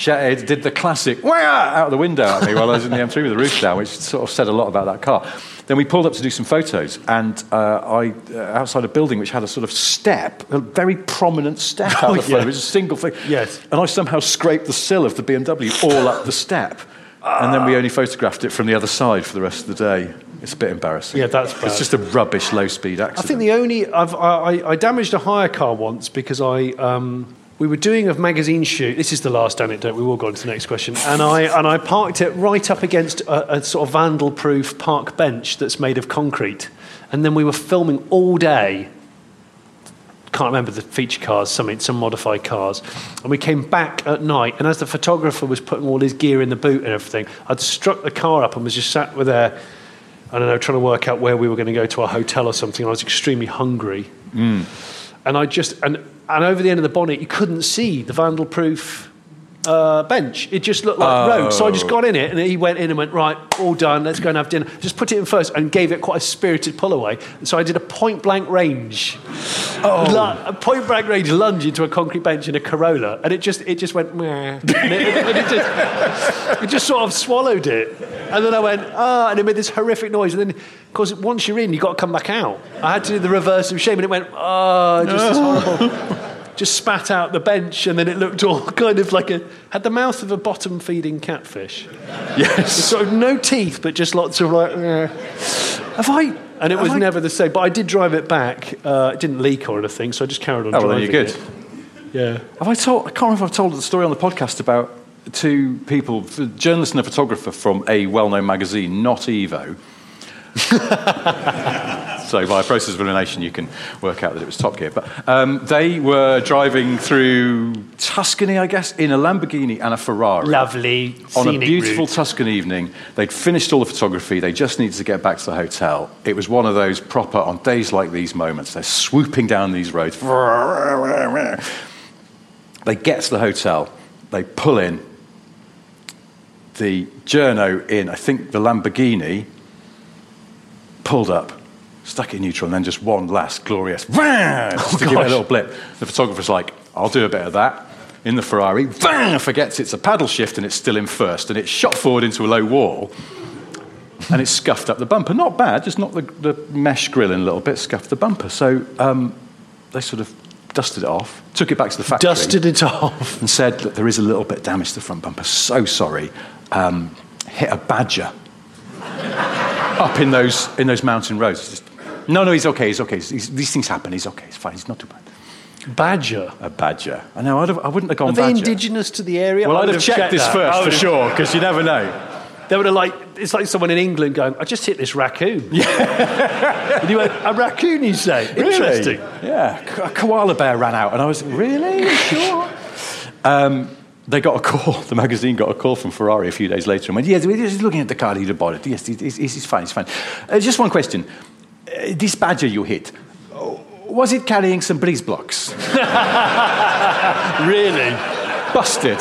Speaker 4: did the classic "Wah!" out of the window at me while I was in the M3 with the roof down, which sort of said a lot about that car. Then we pulled up to do some photos, and I outside a building which had a sort of step, a very prominent step out of the photo. It was a single thing.
Speaker 3: Yes.
Speaker 4: And I somehow scraped the sill of the BMW all up the step. And then we only photographed it from the other side for the rest of the day. It's a bit embarrassing.
Speaker 3: Yeah, that's bad.
Speaker 4: It's just a rubbish low-speed accident.
Speaker 3: I think the only... I damaged a hire car once because we were doing a magazine shoot. This is the last anecdote. We will go on to the next question. And I parked it right up against a sort of vandal-proof park bench that's made of concrete. And then we were filming all day. Can't remember the feature cars, some modified cars. And we came back at night, and as the photographer was putting all his gear in the boot and everything, I'd struck the car up and was just sat with there, I don't know, trying to work out where we were going to go to our hotel or something. And I was extremely hungry. And I just... And over the end of the bonnet, you couldn't see the vandal-proof bench. It just looked like road. So I just got in it, and he went in and went, right, all done, let's go and have dinner. Just put it in first, and gave it quite a spirited pull away. And so I did a point-blank range. A point-blank range lunge into a concrete bench in a Corolla, and it just went, meh. And it just sort of swallowed it. And then I went, and it made this horrific noise. And then, of course, once you're in, you've got to come back out. I had to do the reverse of shame, and it went, just horrible. Just spat out the bench, and then it looked all kind of like had the mouth of a bottom-feeding catfish.
Speaker 4: Yes.
Speaker 3: Sort of no teeth, but just lots of like... And it was never the same. But I did drive it back. It didn't leak or anything, so I just carried on driving
Speaker 4: well, then you're good.
Speaker 3: Yeah.
Speaker 4: I can't remember if I've told the story on the podcast about two people, a journalist and a photographer from a well-known magazine, not Evo. So by a process of elimination, you can work out that it was Top Gear. But they were driving through Tuscany, I guess, in a Lamborghini and a Ferrari.
Speaker 3: Lovely,
Speaker 4: on a beautiful
Speaker 3: route.
Speaker 4: Tuscan evening. They'd finished all the photography. They just needed to get back to the hotel. It was one of those proper, on days like these moments, they're swooping down these roads. They get to the hotel. They pull in. The journo in, I think, the Lamborghini pulled up, stuck it in neutral, and then just one last glorious just to give it a little blip. The photographer's like, I'll do a bit of that. In the Ferrari, forgets it's a paddle shift and it's still in first, and it's shot forward into a low wall, and it's scuffed up the bumper. Not bad, just knocked the mesh grill in a little bit, scuffed the bumper. So they sort of dusted it off, took it back to the factory.
Speaker 3: Dusted it off.
Speaker 4: And said, look, there is a little bit damage to the front bumper. So sorry. Hit a badger up in those mountain roads. No, he's okay. These things happen. He's okay. He's fine. He's not too bad.
Speaker 3: Badger?
Speaker 4: A badger. I know. I wouldn't have gone
Speaker 3: Are
Speaker 4: badger.
Speaker 3: Are they indigenous to the area?
Speaker 4: Well, I'd have checked this first for sure, because you never know.
Speaker 3: They would have it's like someone in England going, I just hit this raccoon. Yeah. And you went, a raccoon, you say?
Speaker 4: Really?
Speaker 3: Interesting.
Speaker 4: Yeah. A koala bear ran out, and I was, really? Sure. They got a call, the magazine got a call from Ferrari a few days later and went, yes, we're just looking at the car, he'd bought it. Yes, he's fine. Just one question. This badger you hit, was it carrying some breeze blocks?
Speaker 3: Really?
Speaker 4: Busted.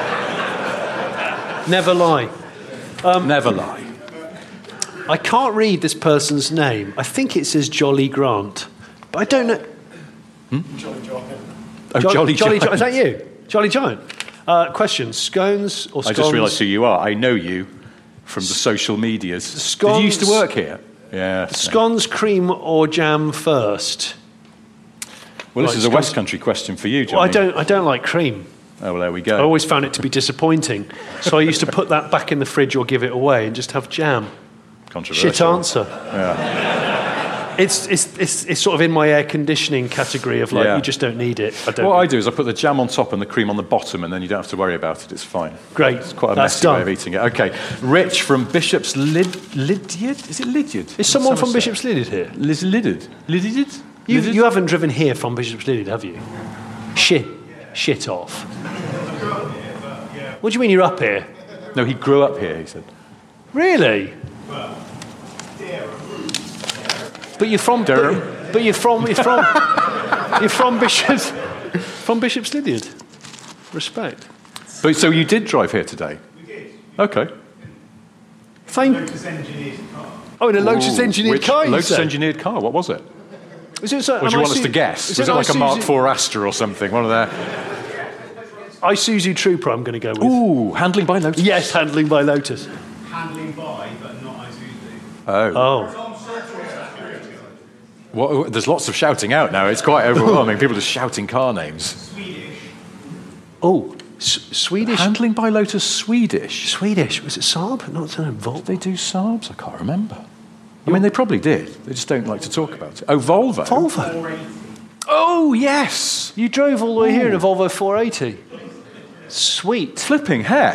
Speaker 3: Never lie.
Speaker 4: Never lie.
Speaker 3: I can't read this person's name. I think it says Jolly Grant, but I don't know.
Speaker 4: Jolly Giant. Oh, Jolly Giant.
Speaker 3: Is that you? Jolly Giant. Question, scones or scones?
Speaker 4: I just realised who you are. I know you from the social medias.
Speaker 3: Scones,
Speaker 4: did you used to work here? Yeah.
Speaker 3: Scones, cream or jam first?
Speaker 4: Well, this is a West Country question for you, Johnny.
Speaker 3: Well, I don't like cream.
Speaker 4: Oh, well, there we go.
Speaker 3: I always found it to be disappointing. So I used to put that back in the fridge or give it away and just have jam.
Speaker 4: Controversial.
Speaker 3: Shit answer.
Speaker 4: Yeah.
Speaker 3: It's sort of in my air conditioning category of you just don't need it.
Speaker 4: What I do is I put the jam on top and the cream on the bottom, and then you don't have to worry about it. It's fine.
Speaker 3: Great.
Speaker 4: It's quite a messy way of eating it. Okay. Rich from Bishop's Lydiard? Is it Lydiard?
Speaker 3: Is someone from Bishop's Lydiard here?
Speaker 4: Lydiard?
Speaker 3: You haven't driven here from Bishop's Lydiard, have you? Shit off. What do you mean you're up here?
Speaker 4: No, he grew up here, he said.
Speaker 3: Really? But you're from
Speaker 4: Durham.
Speaker 3: But you're from Bishop's Lydiard. Respect.
Speaker 4: But so you did drive here today?
Speaker 6: We did.
Speaker 4: Okay.
Speaker 6: Lotus engineered car.
Speaker 3: Oh, in a Lotus engineered car.
Speaker 4: Lotus engineered car. What was it?
Speaker 3: Is it so,
Speaker 4: or do you want us to guess? Was it like a Mark IV Astra or something? One of their.
Speaker 3: Isuzu Trooper I'm going to go with.
Speaker 4: Ooh, handling by Lotus.
Speaker 3: Yes, handling by Lotus.
Speaker 6: Handling by, but not Isuzu.
Speaker 3: Oh.
Speaker 4: Well, there's lots of shouting out now. It's quite overwhelming. People just shouting car names.
Speaker 6: Swedish.
Speaker 3: Oh, Swedish.
Speaker 4: Handling by Lotus Swedish.
Speaker 3: Swedish. Was it Saab? Not Volvo.
Speaker 4: Did they do Saabs? I can't remember. I mean, they probably did. They just don't like to talk about it. Oh, Volvo.
Speaker 3: Volvo.
Speaker 4: Oh, yes.
Speaker 3: You drove all the way here in a Volvo 480. Sweet.
Speaker 4: Flipping heck.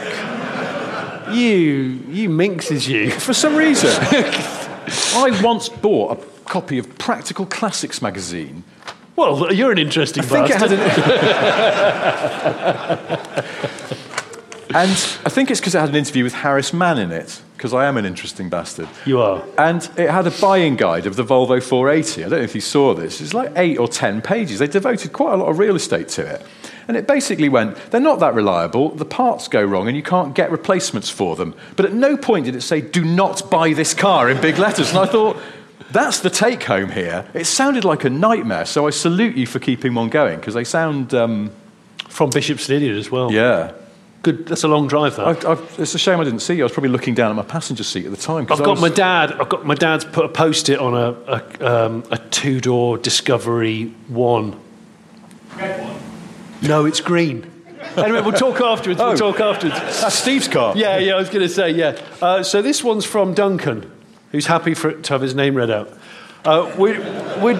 Speaker 3: You minxes you.
Speaker 4: For some reason. I once bought a copy of Practical Classics magazine.
Speaker 3: Well, you're an interesting bastard.
Speaker 4: And I think it's because it had an interview with Harris Mann in it, because I am an interesting bastard.
Speaker 3: You are.
Speaker 4: And it had a buying guide of the Volvo 480. I don't know if you saw this. It's like 8 or 10 pages. They devoted quite a lot of real estate to it. And it basically went, they're not that reliable, the parts go wrong, and you can't get replacements for them. But at no point did it say, do not buy this car in big letters. And I thought, that's the take-home here. It sounded like a nightmare, so I salute you for keeping one going, because they sound...
Speaker 3: From Bishop's Idiot as well.
Speaker 4: Yeah.
Speaker 3: Good. That's a long drive, that.
Speaker 4: It's a shame I didn't see you. I was probably looking down at my passenger seat at the time.
Speaker 3: I've got my dad's put a post-it on a two-door Discovery 1.
Speaker 6: Red one.
Speaker 3: No, it's green. Anyway, we'll talk afterwards.
Speaker 4: Oh.
Speaker 3: We'll talk afterwards.
Speaker 4: That's Steve's car.
Speaker 3: Yeah, I was going to say, yeah. So this one's from Duncan, who's happy to have his name read out. Would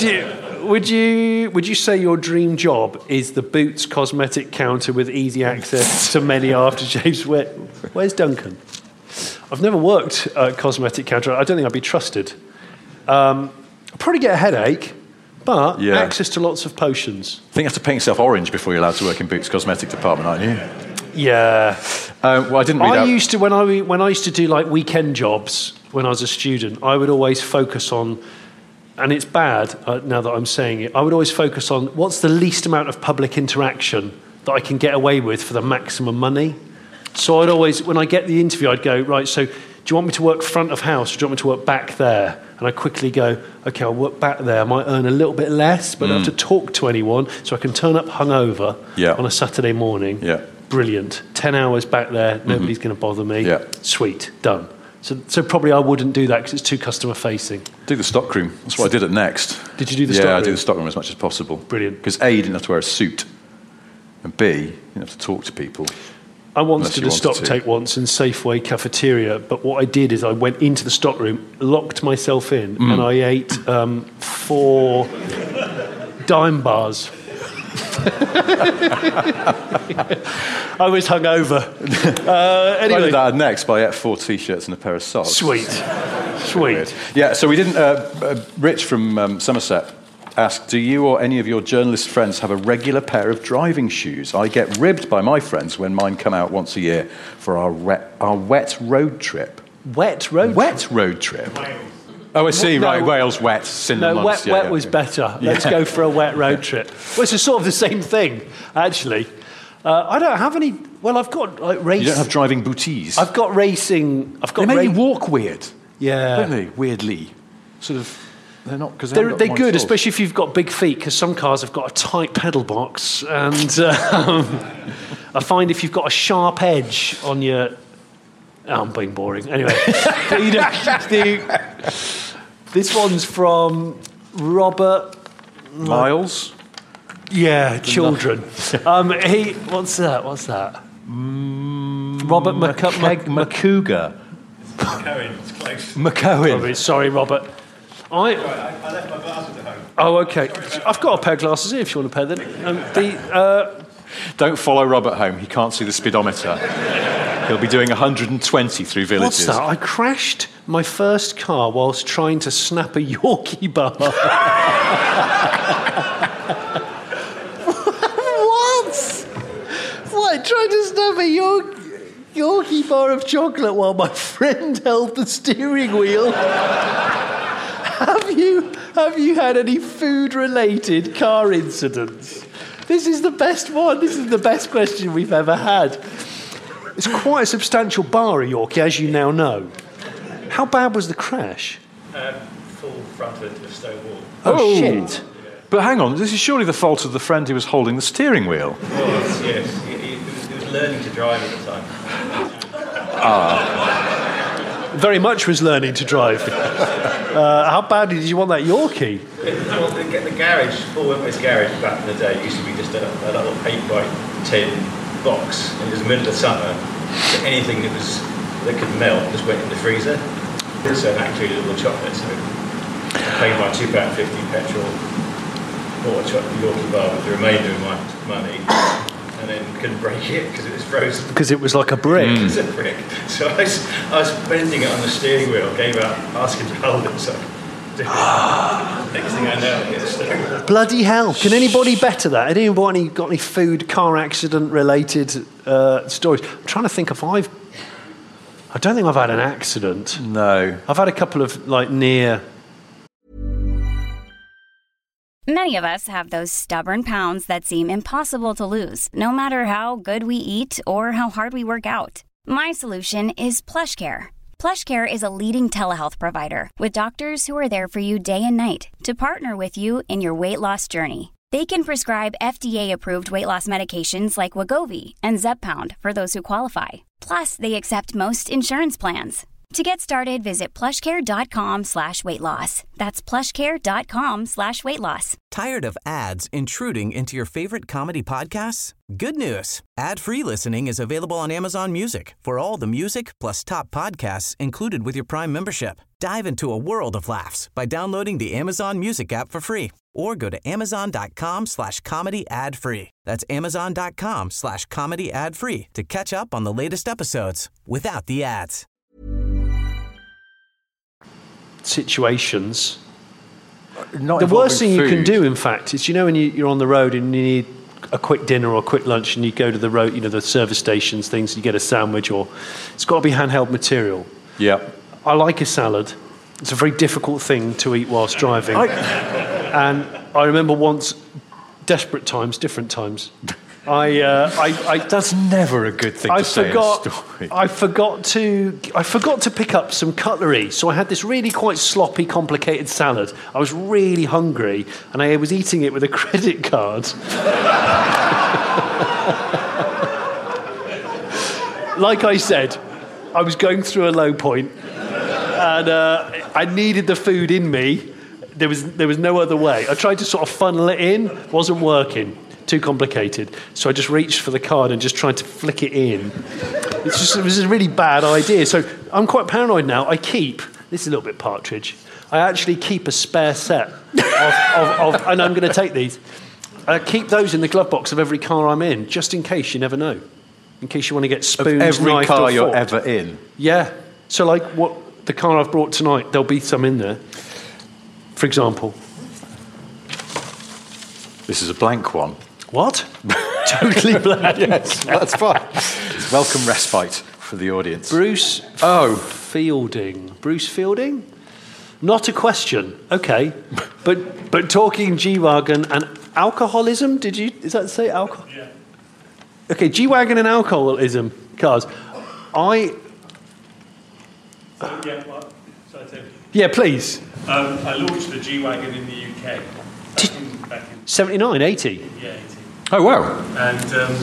Speaker 3: you say your dream job is the Boots cosmetic counter with easy access to many aftershaves? Where's Duncan? I've never worked at a cosmetic counter. I don't think I'd be trusted. I'd probably get a headache, but access to lots of potions.
Speaker 4: I think you have to paint yourself orange before you're allowed to work in Boots cosmetic department, aren't you?
Speaker 3: Yeah.
Speaker 4: Well, I didn't read out...
Speaker 3: used to, when I used to do like weekend jobs when I was a student, I would always focus on, and it's bad now that I'm saying it, I would always focus on what's the least amount of public interaction that I can get away with for the maximum money. So I'd always, when I get the interview, I'd go, right, so do you want me to work front of house or do you want me to work back there? And I quickly go, okay, I'll work back there. I might earn a little bit less, but I don't have to talk to anyone, so I can turn up hungover on a Saturday morning.
Speaker 4: Yeah.
Speaker 3: Brilliant. 10 hours back there, nobody's going to bother me.
Speaker 4: Yeah.
Speaker 3: Sweet, done. So probably I wouldn't do that because it's too customer facing.
Speaker 4: Do the stockroom. That's what I did at Next.
Speaker 3: Did you do the stockroom?
Speaker 4: Yeah, I do the stockroom as much as possible.
Speaker 3: Brilliant.
Speaker 4: Because A, you didn't have to wear a suit, and B, you didn't have to talk to people.
Speaker 3: I once did a stock take once in Safeway cafeteria, but what I did is I went into the stockroom, locked myself in, and I ate 4 dime bars. I was hungover. Anyway.
Speaker 4: I did that at Next, but I ate 4 T-shirts and a pair of socks.
Speaker 3: Sweet.
Speaker 4: Yeah, so we didn't... Rich from Somerset asked, do you or any of your journalist friends have a regular pair of driving shoes? I get ribbed by my friends when mine come out once a year for our wet road trip.
Speaker 3: Wet road
Speaker 4: trip? Oh, I see, right, Wales wet.
Speaker 3: Wet was better. Let's go for a wet road trip. Well, it's sort of the same thing, actually. I don't have any... Well, I've got like race...
Speaker 4: You don't have driving booties?
Speaker 3: I've got racing...
Speaker 4: They make you walk weird.
Speaker 3: Yeah.
Speaker 4: Don't they? Weirdly. Sort of... They're not... Cause
Speaker 3: they're good, especially if you've got big feet, because some cars have got a tight pedal box, and I find if you've got a sharp edge on your... Oh, I'm being boring. Anyway. This one's from Robert...
Speaker 4: Miles?
Speaker 3: Yeah, children. What's that? Robert
Speaker 4: McCougar.
Speaker 6: McCohen, it's close.
Speaker 4: McCohen.
Speaker 3: Sorry, Robert.
Speaker 6: I left my glasses at home.
Speaker 3: Oh, okay. I've got a pair of glasses here if you want a pair then.
Speaker 4: Don't follow Robert home. He can't see the speedometer. He'll be doing 120 through villages.
Speaker 3: What's that? I crashed my first car whilst trying to snap a Yorkie bar. What? Trying to snap a Yorkie bar of chocolate while my friend held the steering wheel? Have you had any food-related car incidents? This is the best one. This is the best question we've ever had. It's quite a substantial bar, a Yorkie, as you now know. How bad was the crash?
Speaker 6: Full front into a stone wall.
Speaker 3: Oh, shit.
Speaker 4: But hang on, this is surely the fault of the friend who was holding the steering wheel.
Speaker 6: Yes. It was learning to drive at the time.
Speaker 3: Very much was learning to drive. How badly did you want that Yorkie?
Speaker 6: Well, the garage, Paul Wentworth's garage back in the day used to be just a little 8x10 box, and it was the middle of summer, so anything that could melt just went in the freezer. So actually a little chocolate, so I paid my £2.50 petrol, bought a chocolate Yorkie bar with the remainder of my money, and then couldn't break it because it was frozen.
Speaker 3: Because it was like a brick.
Speaker 6: It was a brick. So I was bending it on the steering wheel, gave up, asking to hold it, so next thing I know, I get a steering wheel.
Speaker 3: Bloody hell. Can anybody better that? Anybody got any food, car accident related stories? I'm trying to think if I don't think I've had an accident.
Speaker 4: No.
Speaker 3: I've had a couple of near.
Speaker 7: Many of us have those stubborn pounds that seem impossible to lose, no matter how good we eat or how hard we work out. My solution is PlushCare. PlushCare is a leading telehealth provider with doctors who are there for you day and night to partner with you in your weight loss journey. They can prescribe FDA-approved weight loss medications like Wegovy and Zepbound for those who qualify. Plus, they accept most insurance plans. To get started, visit plushcare.com/weightloss. That's plushcare.com/weightloss.
Speaker 1: Tired of ads intruding into your favorite comedy podcasts? Good news. Ad-free listening is available on Amazon Music for all the music plus top podcasts included with your Prime membership. Dive into a world of laughs by downloading the Amazon Music app for free or go to amazon.com/comedy ad-free. That's amazon.com/comedy ad-free to catch up on the latest episodes without the ads.
Speaker 3: Situations.
Speaker 4: Not
Speaker 3: The worst thing
Speaker 4: involving
Speaker 3: you can
Speaker 4: food.
Speaker 3: do, in fact, is when you're on the road and you need a quick dinner or a quick lunch and you go to the road, the service stations, things, you get a sandwich, or it's got to be handheld material.
Speaker 4: Yeah.
Speaker 3: I like a salad. It's a very difficult thing to eat whilst driving. And I remember once, different times.
Speaker 4: That's never a good thing to say in a story.
Speaker 3: I forgot to pick up some cutlery, so I had this really quite sloppy, complicated salad. I was really hungry, and I was eating it with a credit card. Like I said, I was going through a low point, and I needed the food in me. There was no other way. I tried to sort of funnel it in, wasn't working. Too complicated. So I just reached for the card and just tried to flick it in. It was a really bad idea. So I'm quite paranoid now. This is a little bit Partridge, I actually keep a spare set of and I'm going to take these. I keep those in the glove box of every car I'm in, just in case, you never know. In case you want to get spoons,
Speaker 4: of every
Speaker 3: knifed,
Speaker 4: car
Speaker 3: or
Speaker 4: you're
Speaker 3: forked.
Speaker 4: ever in?
Speaker 3: Yeah. So the car I've brought tonight, there'll be some in there. For example.
Speaker 4: This is a blank one.
Speaker 3: What? Totally blank.
Speaker 4: Yes, that's fine. It's welcome respite for the audience.
Speaker 3: Bruce Fielding? Not a question. Okay. But talking G-Wagon and alcoholism, is that say alcohol?
Speaker 6: Yeah.
Speaker 3: Okay, G-Wagon and alcoholism cars. Yeah, please.
Speaker 6: I launched the G-Wagon in the UK back in
Speaker 3: 79, 80?
Speaker 6: yeah, 80.
Speaker 4: Oh, wow.
Speaker 6: And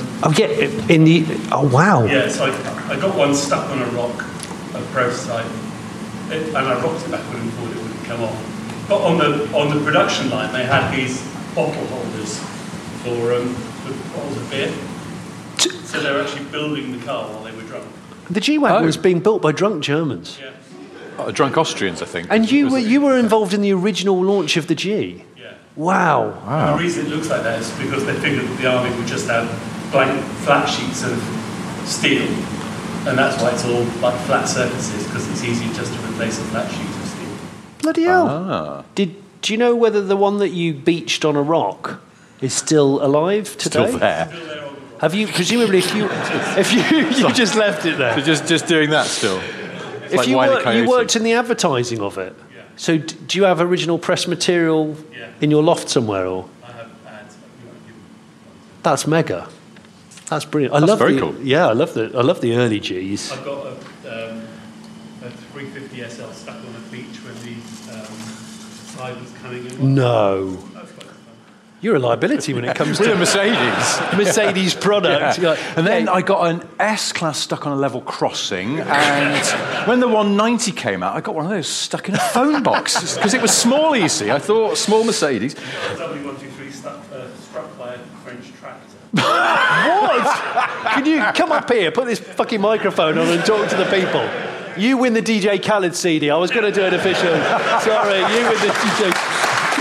Speaker 3: wow.
Speaker 6: yeah, so I got one stuck on a rock, a prototype, and I rocked it backward and forward, it wouldn't come off. But on the production line, they had these bottle holders for bottles of beer. So they were actually building the car while they were drunk.
Speaker 3: The G-Wagon was being built by drunk Germans.
Speaker 6: Yeah.
Speaker 4: Drunk Austrians, I think.
Speaker 3: And you were involved in the original launch of the G?
Speaker 6: Yeah.
Speaker 3: Wow.
Speaker 6: And the reason it looks like that is because they figured that the army would just have blank flat sheets of steel, and that's why it's all like flat surfaces, because it's easy just to replace a flat sheet of steel.
Speaker 3: Bloody hell. Do you know whether the one that you beached on a rock is still alive today?
Speaker 4: Still there.
Speaker 3: Have you, presumably, if you just left it there?
Speaker 4: So just doing that still. It's
Speaker 3: If
Speaker 4: like
Speaker 3: you worked in the advertising of it,
Speaker 6: Yeah.
Speaker 3: so do you have original press material in your loft somewhere, or?
Speaker 6: I have ads.
Speaker 3: That's mega. That's brilliant.
Speaker 4: That's very cool.
Speaker 3: Yeah, I love the early Gs.
Speaker 6: I've got a 350 SL stuck on a beach when the tide was coming in.
Speaker 3: No.
Speaker 6: That's quite fun.
Speaker 3: You're a liability when it comes to
Speaker 4: a
Speaker 3: Mercedes product.
Speaker 4: Yeah. And then I got an S-Class stuck on a level crossing, and when the 190 came out, I got one of those stuck in a phone box because it was smaller, you see. I thought, small Mercedes.
Speaker 8: W123 struck by a French tractor.
Speaker 3: What? Can you come up here, put this fucking microphone on and talk to the people? You win the DJ Khaled CD. I was going to do an official. Sorry, you win the DJ...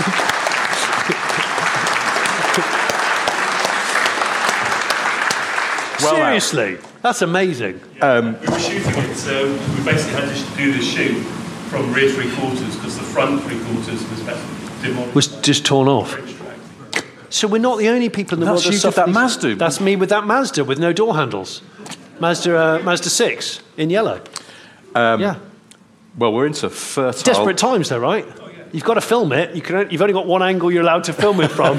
Speaker 3: Seriously, that's amazing.
Speaker 8: We were shooting it, so we basically had to do the shoot from rear three quarters because the front three quarters
Speaker 3: was just torn off. So we're not the only people in the world that suffer
Speaker 4: that Mazda.
Speaker 3: That's me with that Mazda with no door handles. Mazda 6 in yellow. Yeah.
Speaker 4: Well, we're into fertile...
Speaker 3: Desperate times, though, right? Oh, yeah. You've got to film it. You've only got one angle you're allowed to film it from.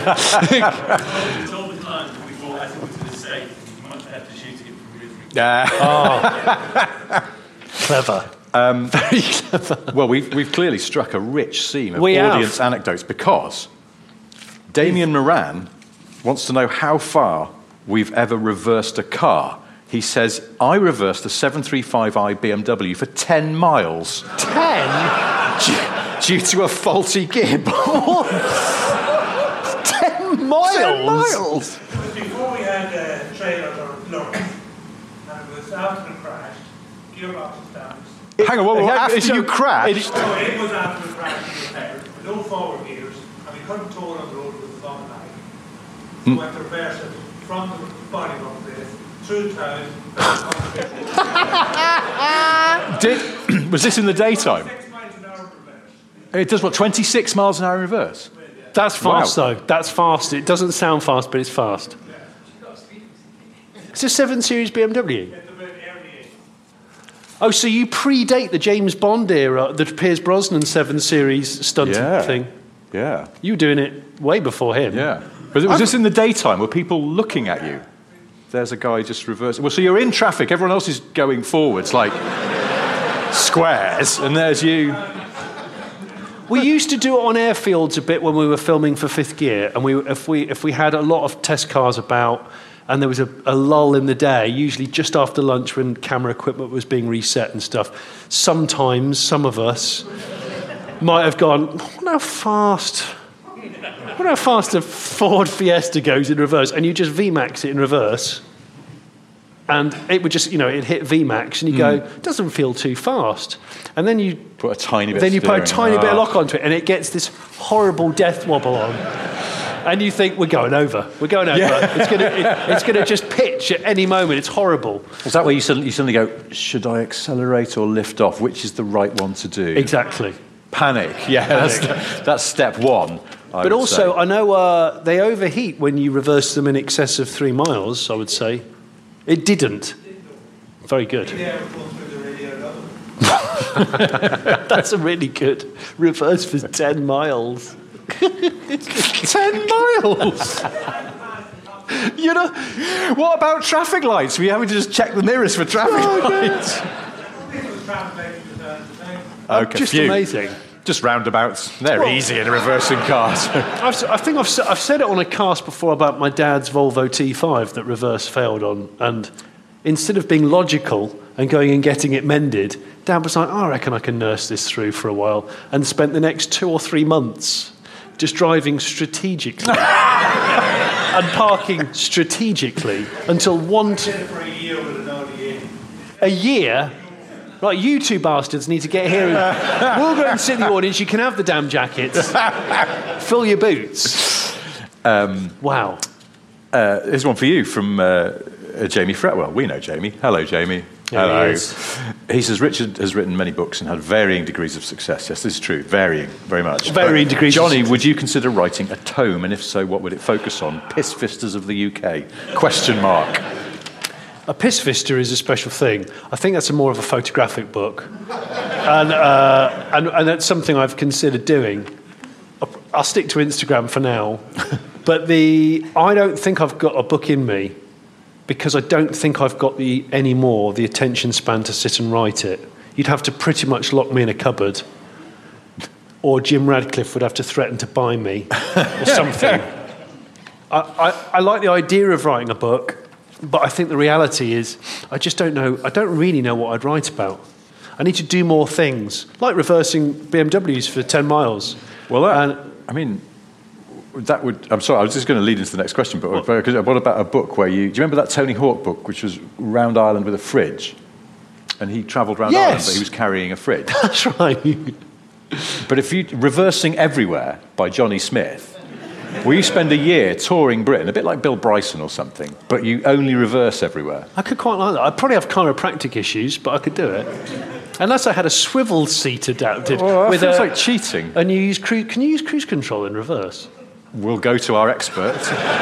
Speaker 3: Clever. Very clever.
Speaker 4: Well, we've clearly struck a rich seam of audience anecdotes because Damien Moran wants to know how far we've ever reversed a car. He says, I reversed a 735i BMW for 10 miles.
Speaker 3: 10?
Speaker 4: Due to a faulty gib.
Speaker 3: 10 miles?
Speaker 4: 10 miles?
Speaker 8: Before we had trailers or lorries, and it was after the crash, gearbox stamps.
Speaker 4: Hang on, after you crashed?
Speaker 8: No, it was after the crash, with no forward gears, and we couldn't tow on the road with the long line. So we had to reverse it from the body of place, through town,
Speaker 4: Was this in the daytime?
Speaker 8: 6 miles an hour reverse.
Speaker 4: It does, what, 26 miles an hour in reverse?
Speaker 3: That's fast, though. That's fast. It doesn't sound fast, but it's fast. It's a 7 Series BMW. Oh, so you predate the James Bond era, the Pierce Brosnan 7 Series stunt thing?
Speaker 4: Yeah.
Speaker 3: You were doing it way before him.
Speaker 4: Yeah. Was this in the daytime? Were people looking at you? There's a guy just reversing. Well, so you're in traffic. Everyone else is going forwards, like squares, and there's you.
Speaker 3: We used to do it on airfields a bit when we were filming for Fifth Gear, and if we had a lot of test cars about, and there was a lull in the day, usually just after lunch when camera equipment was being reset and stuff, sometimes some of us might have gone, I wonder how fast a Ford Fiesta goes in reverse, and you just VMAX it in reverse, and it would just, it'd hit VMAX, and you go, doesn't feel too fast. And then you
Speaker 4: put a tiny bit
Speaker 3: bit of lock onto it, and it gets this horrible death wobble on. And you think, we're going over. Yeah. It's going to just pitch at any moment. It's horrible.
Speaker 4: Is that where you suddenly go, should I accelerate or lift off? Which is the right one to do?
Speaker 3: Exactly.
Speaker 4: Panic. Yeah, that's step one.
Speaker 3: But also, I know they overheat when you reverse them in excess of 3 miles, I would say. It didn't. Very good. That's a really good reverse for 10 miles.
Speaker 4: 10 miles? What about traffic lights? We having to just check the mirrors for traffic lights?
Speaker 3: Okay, just amazing.
Speaker 4: Just roundabouts. They're easy in reversing cars.
Speaker 3: I think I've said it on a cast before about my dad's Volvo T5 that reverse failed on, and instead of being logical and going and getting it mended, Dad was like, I reckon I can nurse this through for a while, and spent the next 2 or 3 months just driving strategically and parking strategically until a year? Right, you two bastards need to get here. We'll go and sit in the audience. You can have the damn jackets. Fill your boots. Wow.
Speaker 4: Here's one for you from Jamie Fretwell. We know Jamie. Hello, Jamie. Hello. He says, Richard has written many books and had varying degrees of success. Yes, this is true. Varying, very much.
Speaker 3: Varying degrees.
Speaker 4: Johnny, would you consider writing a tome? And if so, what would it focus on? Piss Vistas of the UK? ?
Speaker 3: A piss vista is a special thing. I think that's more of a photographic book. And that's something I've considered doing. I'll stick to Instagram for now. But I don't think I've got a book in me, because I don't think I've got the attention span to sit and write it. You'd have to pretty much lock me in a cupboard, or Jim Radcliffe would have to threaten to buy me, or something. I like the idea of writing a book, but I think the reality is I just don't know. I don't really know what I'd write about. I need to do more things, like reversing BMWs for 10 miles.
Speaker 4: Well, I mean, that would... I'm sorry, I was just going to lead into the next question, but what about a book where you... Do you remember that Tony Hawk book, which was Round Ireland with a fridge? And he travelled around Ireland, but he was carrying a fridge.
Speaker 3: That's right.
Speaker 4: But if you... Reversing Everywhere by Johnny Smith... Well, you spend a year touring Britain, a bit like Bill Bryson or something, but you only reverse everywhere.
Speaker 3: I could quite like that. I'd probably have chiropractic issues, but I could do it. Unless I had a swivel seat adapted.
Speaker 4: Well, that feels like cheating.
Speaker 3: And you use can you use cruise control in reverse?
Speaker 4: We'll go to our expert.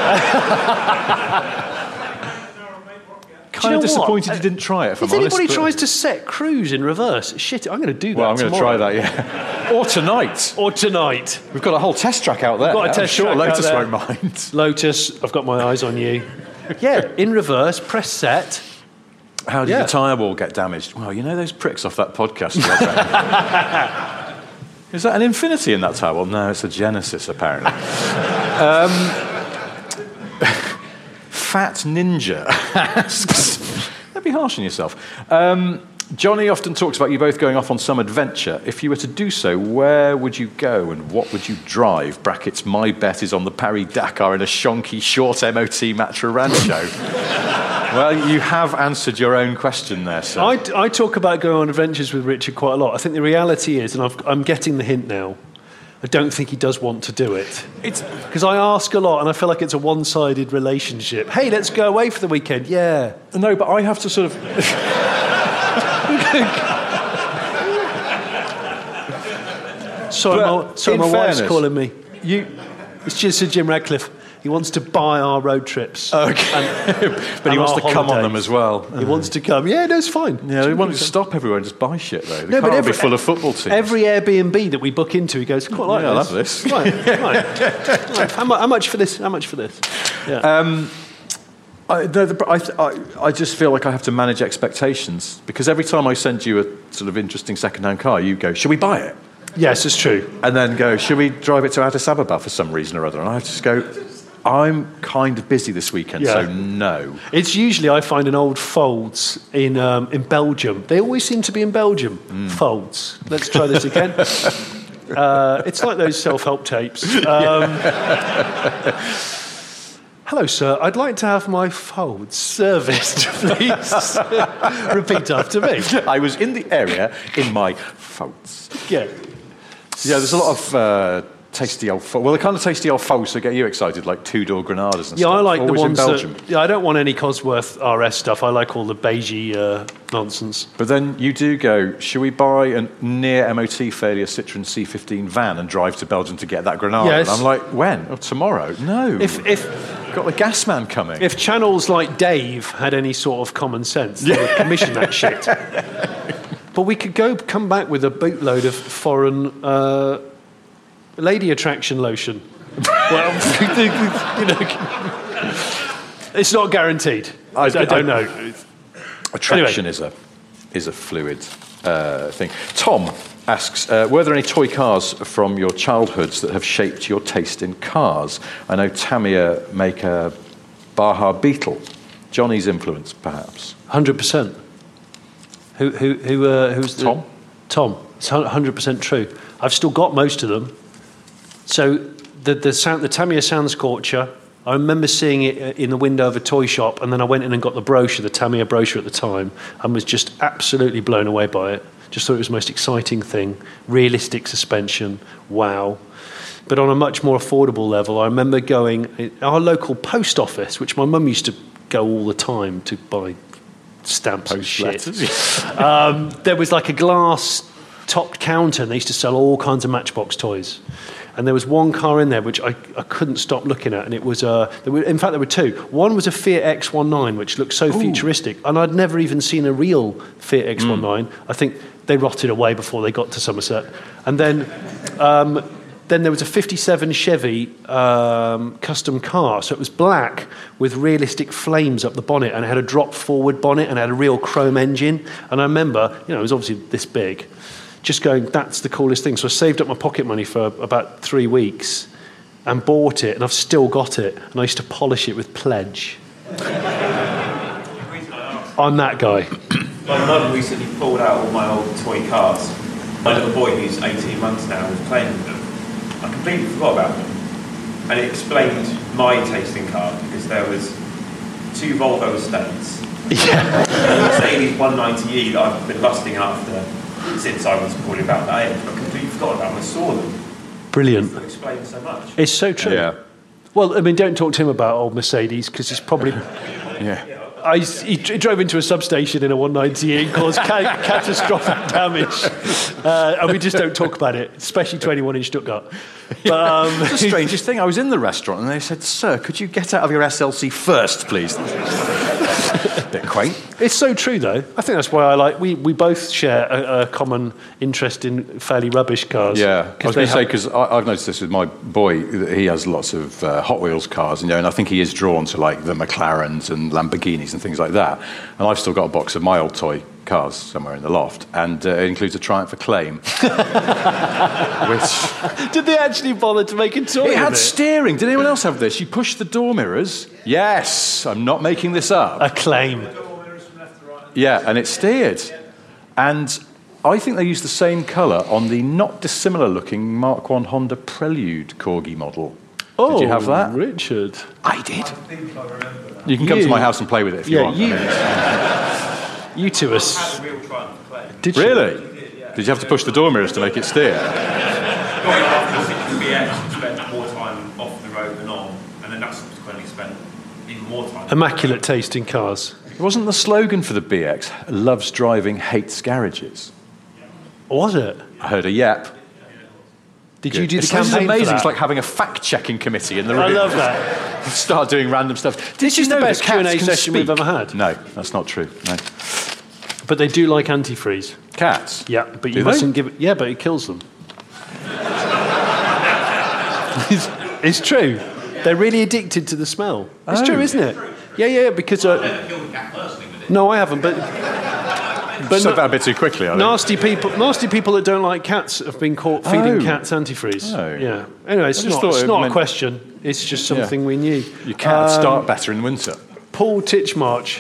Speaker 4: Kind of disappointed you didn't try it, if I'm honest.
Speaker 3: If anybody tries to set cruise in reverse, shit, I'm going to do that.
Speaker 4: Well, I'm going to try
Speaker 3: tomorrow.
Speaker 4: that, yeah. Or tonight. We've got a whole test track out there.
Speaker 3: We've got a test track
Speaker 4: Lotus
Speaker 3: out there.
Speaker 4: won't mind.
Speaker 3: Lotus, I've got my eyes on you. Yeah, in reverse, press set.
Speaker 4: How did the tyre wall get damaged? Well, you know those pricks off that podcast the other day? Is that an Infinity in that tyre wall? No, it's a Genesis, apparently. Fat Ninja asks, don't be harsh on yourself. Johnny often talks about you both going off on some adventure. If you were to do so, where would you go and what would you drive? Brackets, my bet is on the Paris-Dakar in a shonky short MOT Matra Rancho. Well, you have answered your own question there, sir.
Speaker 3: I talk about going on adventures with Richard quite a lot. I think the reality is, and I'm getting the hint now, I don't think he does want to do it. Because I ask a lot, and I feel like it's a one-sided relationship. Hey, let's go away for the weekend. Yeah.
Speaker 4: No, but I have to sort of...
Speaker 3: Sorry, my wife's calling me. It's just Sir Jim Radcliffe. He wants to buy our road trips.
Speaker 4: Okay. But he wants to come on them as well.
Speaker 3: He wants to come. Yeah, no, it's fine.
Speaker 4: Yeah, he wants to stop everywhere and just buy shit, though. The car will be full of football teams.
Speaker 3: Every Airbnb that we book into, he goes, quite like this.
Speaker 4: I love this.
Speaker 3: Right. How much for this? How much for this? Yeah.
Speaker 4: I just feel like I have to manage expectations because every time I send you a sort of interesting second-hand car, you go, should we buy it?
Speaker 3: Yes, it's true.
Speaker 4: And then go, should we drive it to Addis Ababa for some reason or other? And I just go, I'm kind of busy this weekend, so no.
Speaker 3: It's usually, I find, an old Folds in Belgium. They always seem to be in Belgium. Folds. Let's try this again. It's like those self-help tapes. Hello, sir. I'd like to have my Folds serviced, please. Repeat after me.
Speaker 4: I was in the area in my Folds.
Speaker 3: Yeah.
Speaker 4: Yeah, there's a lot of tasty old... Well, the kind of tasty old Folds that get you excited, like two-door Granadas and stuff.
Speaker 3: Yeah, I like
Speaker 4: always
Speaker 3: the ones
Speaker 4: in Belgium.
Speaker 3: that... Yeah, I don't want any Cosworth RS stuff. I like all the beigey nonsense.
Speaker 4: But then you do go, should we buy a near MOT failure Citroen C15 van and drive to Belgium to get that Granada?
Speaker 3: Yes.
Speaker 4: And I'm like, when? Oh, tomorrow? No.
Speaker 3: If
Speaker 4: got the gas man coming.
Speaker 3: If channels like Dave had any sort of common sense, they would commission that shit. But we could come back with a bootload of foreign lady attraction lotion. Well, it's not guaranteed. I don't know.
Speaker 4: Attraction is a fluid thing. Tom asks, were there any toy cars from your childhoods that have shaped your taste in cars? I know Tamiya make a Baja Beetle. Johnny's influence, perhaps.
Speaker 3: 100%. Who's
Speaker 4: Tom?
Speaker 3: Tom. It's 100% true. I've still got most of them. So the Tamiya Sound Scorcher, I remember seeing it in the window of a toy shop, and then I went in and got the brochure, the Tamiya brochure at the time, and was just absolutely blown away by it. Just thought it was the most exciting thing. Realistic suspension, wow. But on a much more affordable level, I remember going, our local post office, which my mum used to go all the time to buy stamps and shit. There was like a glass topped counter, and they used to sell all kinds of Matchbox toys. And there was one car in there which I couldn't stop looking at, and it was in fact there were two. One was a Fiat X19, which looked so futuristic, and I'd never even seen a real Fiat X19. I think they rotted away before they got to Somerset. And then there was a 57 Chevy custom car, so it was black with realistic flames up the bonnet, and it had a drop forward bonnet and it had a real chrome engine. And I remember, it was obviously this big, just going, that's the coolest thing. So I saved up my pocket money for about 3 weeks, and bought it, and I've still got it, and I used to polish it with Pledge. I'm that guy.
Speaker 9: My mum recently pulled out all my old toy cars. My little boy, who's 18 months now, was playing with them. I completely forgot about them. And it explained my taste in cars, because there was 2 Volvo Estates.
Speaker 3: Yeah.
Speaker 9: And a Mercedes 190E that I've been lusting after since I was probably about that age. I completely forgot about them. I saw them.
Speaker 3: Brilliant.
Speaker 9: It explains so much.
Speaker 3: It's so true.
Speaker 4: Yeah.
Speaker 3: Well, I mean, don't talk to him about old Mercedes, because he's probably...
Speaker 4: Yeah.
Speaker 3: He drove into a substation in a 190E and caused catastrophic damage. And we just don't talk about it, especially to anyone in Stuttgart. But,
Speaker 4: It's the strangest thing. I was in the restaurant and they said, "Sir, could you get out of your SLC first, please?" Bit quaint.
Speaker 3: It's so true, though. I think that's why I like... We both share a common interest in fairly rubbish cars.
Speaker 4: Yeah, I was going to say, because I've noticed this with my boy, that he has lots of Hot Wheels cars, and I think he is drawn to like the McLarens and Lamborghinis and things like that. And I've still got a box of my old toy cars somewhere in the loft, and it includes a Triumph Acclaim. Which...
Speaker 3: Did they actually bother to make a toy?
Speaker 4: It had steering. Did anyone else have this? You push the door mirrors. Yes, I'm not making this up.
Speaker 3: Acclaim.
Speaker 4: Yeah, and it steered. And I think they used the same colour on the not dissimilar-looking Mark I Honda Prelude Corgi model.
Speaker 3: Oh,
Speaker 4: did you have that?
Speaker 3: Richard.
Speaker 4: I did. You can come to my house and play with it if you want.
Speaker 3: You two are...
Speaker 9: Did
Speaker 3: you?
Speaker 4: Really? Did you have to push the door mirrors to make it steer?
Speaker 9: BX spent more time off the road than on, and then that subsequently spent even more time.
Speaker 3: Immaculate taste in cars.
Speaker 4: It wasn't the slogan for the BX, "Loves driving, hates garages"?
Speaker 3: Was it?
Speaker 4: I heard a yep.
Speaker 3: Did you do the
Speaker 4: This is
Speaker 3: campaign
Speaker 4: amazing.
Speaker 3: for that?
Speaker 4: It's like having a fact-checking committee in the room.
Speaker 3: I love that.
Speaker 4: Start doing random stuff.
Speaker 3: This is the best Q&A session we've ever had.
Speaker 4: No, that's not true. No.
Speaker 3: But they do like antifreeze.
Speaker 4: Cats?
Speaker 3: Yeah, but you
Speaker 4: Do
Speaker 3: mustn't give it... Yeah, but it kills them. It's true. They're really addicted to the smell. It's true, isn't it? Yeah, because...
Speaker 5: I've never killed a cat personally with it.
Speaker 3: No, I haven't, but
Speaker 4: Said that a bit too quickly, I think.
Speaker 3: nasty people that don't like cats have been caught feeding cats antifreeze.
Speaker 4: Oh.
Speaker 3: Yeah. Anyway, it's
Speaker 4: just
Speaker 3: not,
Speaker 4: thought
Speaker 3: it's
Speaker 4: it
Speaker 3: not a
Speaker 4: meant-
Speaker 3: question. It's just something we knew.
Speaker 4: Your cats start better in winter.
Speaker 3: Paul Titchmarsh,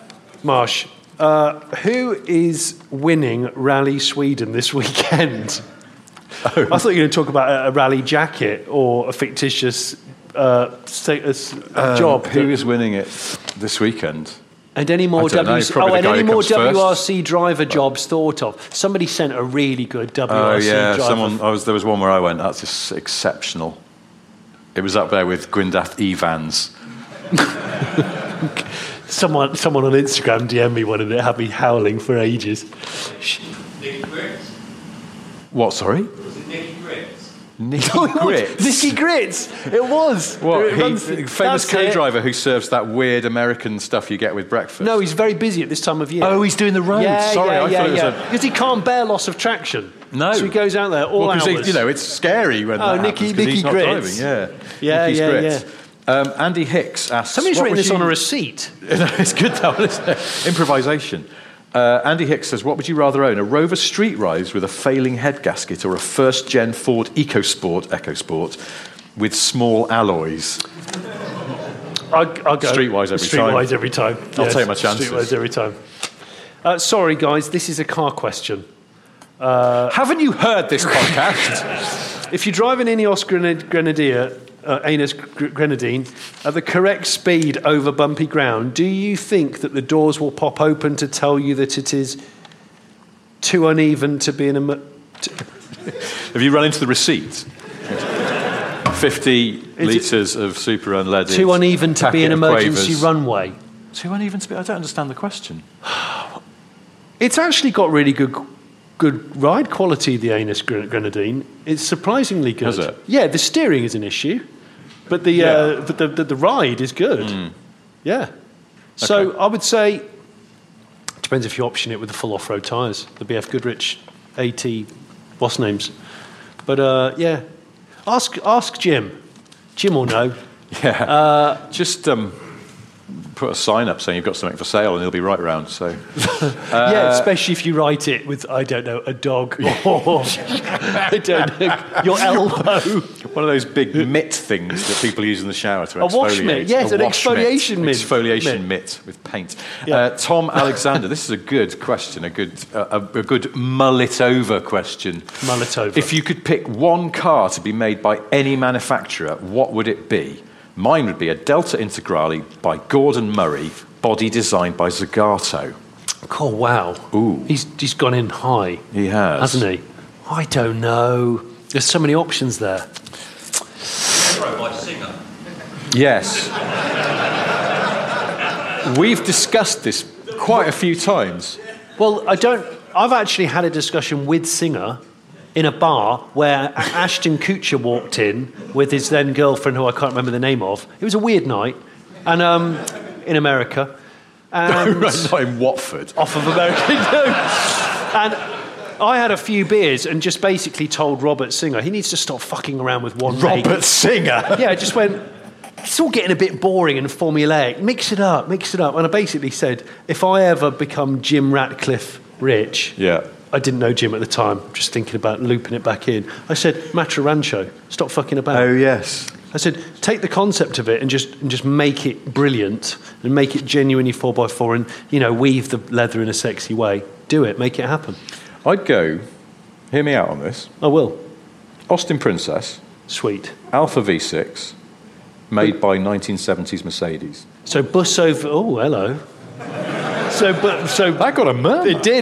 Speaker 3: who is winning Rally Sweden this weekend? I thought you were going to talk about a rally jacket or a fictitious job.
Speaker 4: Who is winning it this weekend?
Speaker 3: And any more WRC driver jobs thought of? Somebody sent a really good WRC driver.
Speaker 4: There was one where I went, that's just exceptional. It was up there with Gwyndaf Evans.
Speaker 3: Someone on Instagram DM'd me one and it had me howling for ages.
Speaker 5: Nicky Grits.
Speaker 4: What, sorry?
Speaker 5: Was it Nicky Grits?
Speaker 4: Nicky Grits?
Speaker 3: Nicky Grits! It was!
Speaker 4: What, famous co-driver who serves that weird American stuff you get with breakfast?
Speaker 3: No, he's very busy at this time of year.
Speaker 4: Oh, he's doing the road. Sorry, I thought it was a...
Speaker 3: Because he can't bear loss of traction.
Speaker 4: No.
Speaker 3: So he goes out there all hours.
Speaker 4: It's scary when that happens, 'cause he's not
Speaker 3: Grits.
Speaker 4: driving.
Speaker 3: Yeah,
Speaker 4: Nicky's
Speaker 3: yeah,
Speaker 4: Grits. Andy Hicks asks...
Speaker 3: Somebody's written this on a receipt.
Speaker 4: It's good though, isn't it? Improvisation. Andy Hicks says, what would you rather own? A Rover Street Rise with a failing head gasket or a first-gen Ford EcoSport with small alloys?
Speaker 3: I'll go
Speaker 4: Streetwise every time. I'll take my chances.
Speaker 3: Streetwise every time. Sorry, guys, this is a car question.
Speaker 4: Haven't you heard this podcast?
Speaker 3: If you drive an Ineos Grenadine at the correct speed over bumpy ground, do you think that the doors will pop open to tell you that it is too uneven to be in a...
Speaker 4: Have you run into the receipt? 50 litres of super unleaded...
Speaker 3: Too uneven to be an emergency
Speaker 4: Quavers.
Speaker 3: runway.
Speaker 4: Too uneven to be... I don't understand the question.
Speaker 3: It's actually got really good ride quality, the Anus Grenadine. It's surprisingly good.
Speaker 4: Has it?
Speaker 3: Yeah, the steering is an issue, but the ride is good.
Speaker 4: Mm.
Speaker 3: Yeah. So I would say, depends if you option it with the full off-road tyres, the BF Goodrich AT, what's names. But yeah, ask Jim. Jim will know.
Speaker 4: Yeah. put a sign up saying you've got something for sale, and he'll be right round. So,
Speaker 3: yeah, especially if you write it with, I don't know, a dog or I don't know, your elbow.
Speaker 4: One of those big mitt things that people use in the shower to exfoliate.
Speaker 3: A wash mitt, yes, an exfoliation mitt.
Speaker 4: Exfoliation mitt with paint.
Speaker 3: Yeah.
Speaker 4: Tom Alexander, this is a good question, a good mull-it-over question.
Speaker 3: Mull-it-over.
Speaker 4: If you could pick one car to be made by any manufacturer, what would it be? Mine would be a Delta Integrale by Gordon Murray, body designed by Zagato.
Speaker 3: Oh, wow.
Speaker 4: Ooh.
Speaker 3: He's gone in high.
Speaker 4: He has.
Speaker 3: Hasn't he? I don't know. There's so many options there.
Speaker 5: By Singer.
Speaker 4: Yes. We've discussed this quite a few times.
Speaker 3: Well, I've actually had a discussion with Singer in a bar where Ashton Kutcher walked in with his then girlfriend, who I can't remember the name of. It was a weird night, and in America. And
Speaker 4: not in Watford.
Speaker 3: Off of America, no. And I had a few beers and just basically told Robert Singer he needs to stop fucking around with one leg.
Speaker 4: Robert Singer?
Speaker 3: Yeah, I just went, it's all getting a bit boring and formulaic. Mix it up. And I basically said, if I ever become Jim Ratcliffe rich...
Speaker 4: Yeah.
Speaker 3: I didn't know Jim at the time, just thinking about looping it back in. I said, Matra Rancho, stop fucking about.
Speaker 4: Oh, yes.
Speaker 3: I said, take the concept of it and just make it brilliant and make it genuinely 4x4 and, weave the leather in a sexy way. Do it, make it happen.
Speaker 4: I'd go, hear me out on this.
Speaker 3: I will.
Speaker 4: Austin Princess.
Speaker 3: Sweet.
Speaker 4: Alpha V6, made by 1970s Mercedes.
Speaker 3: So bus over... Oh, hello. So
Speaker 4: that got a murmur.
Speaker 3: It did.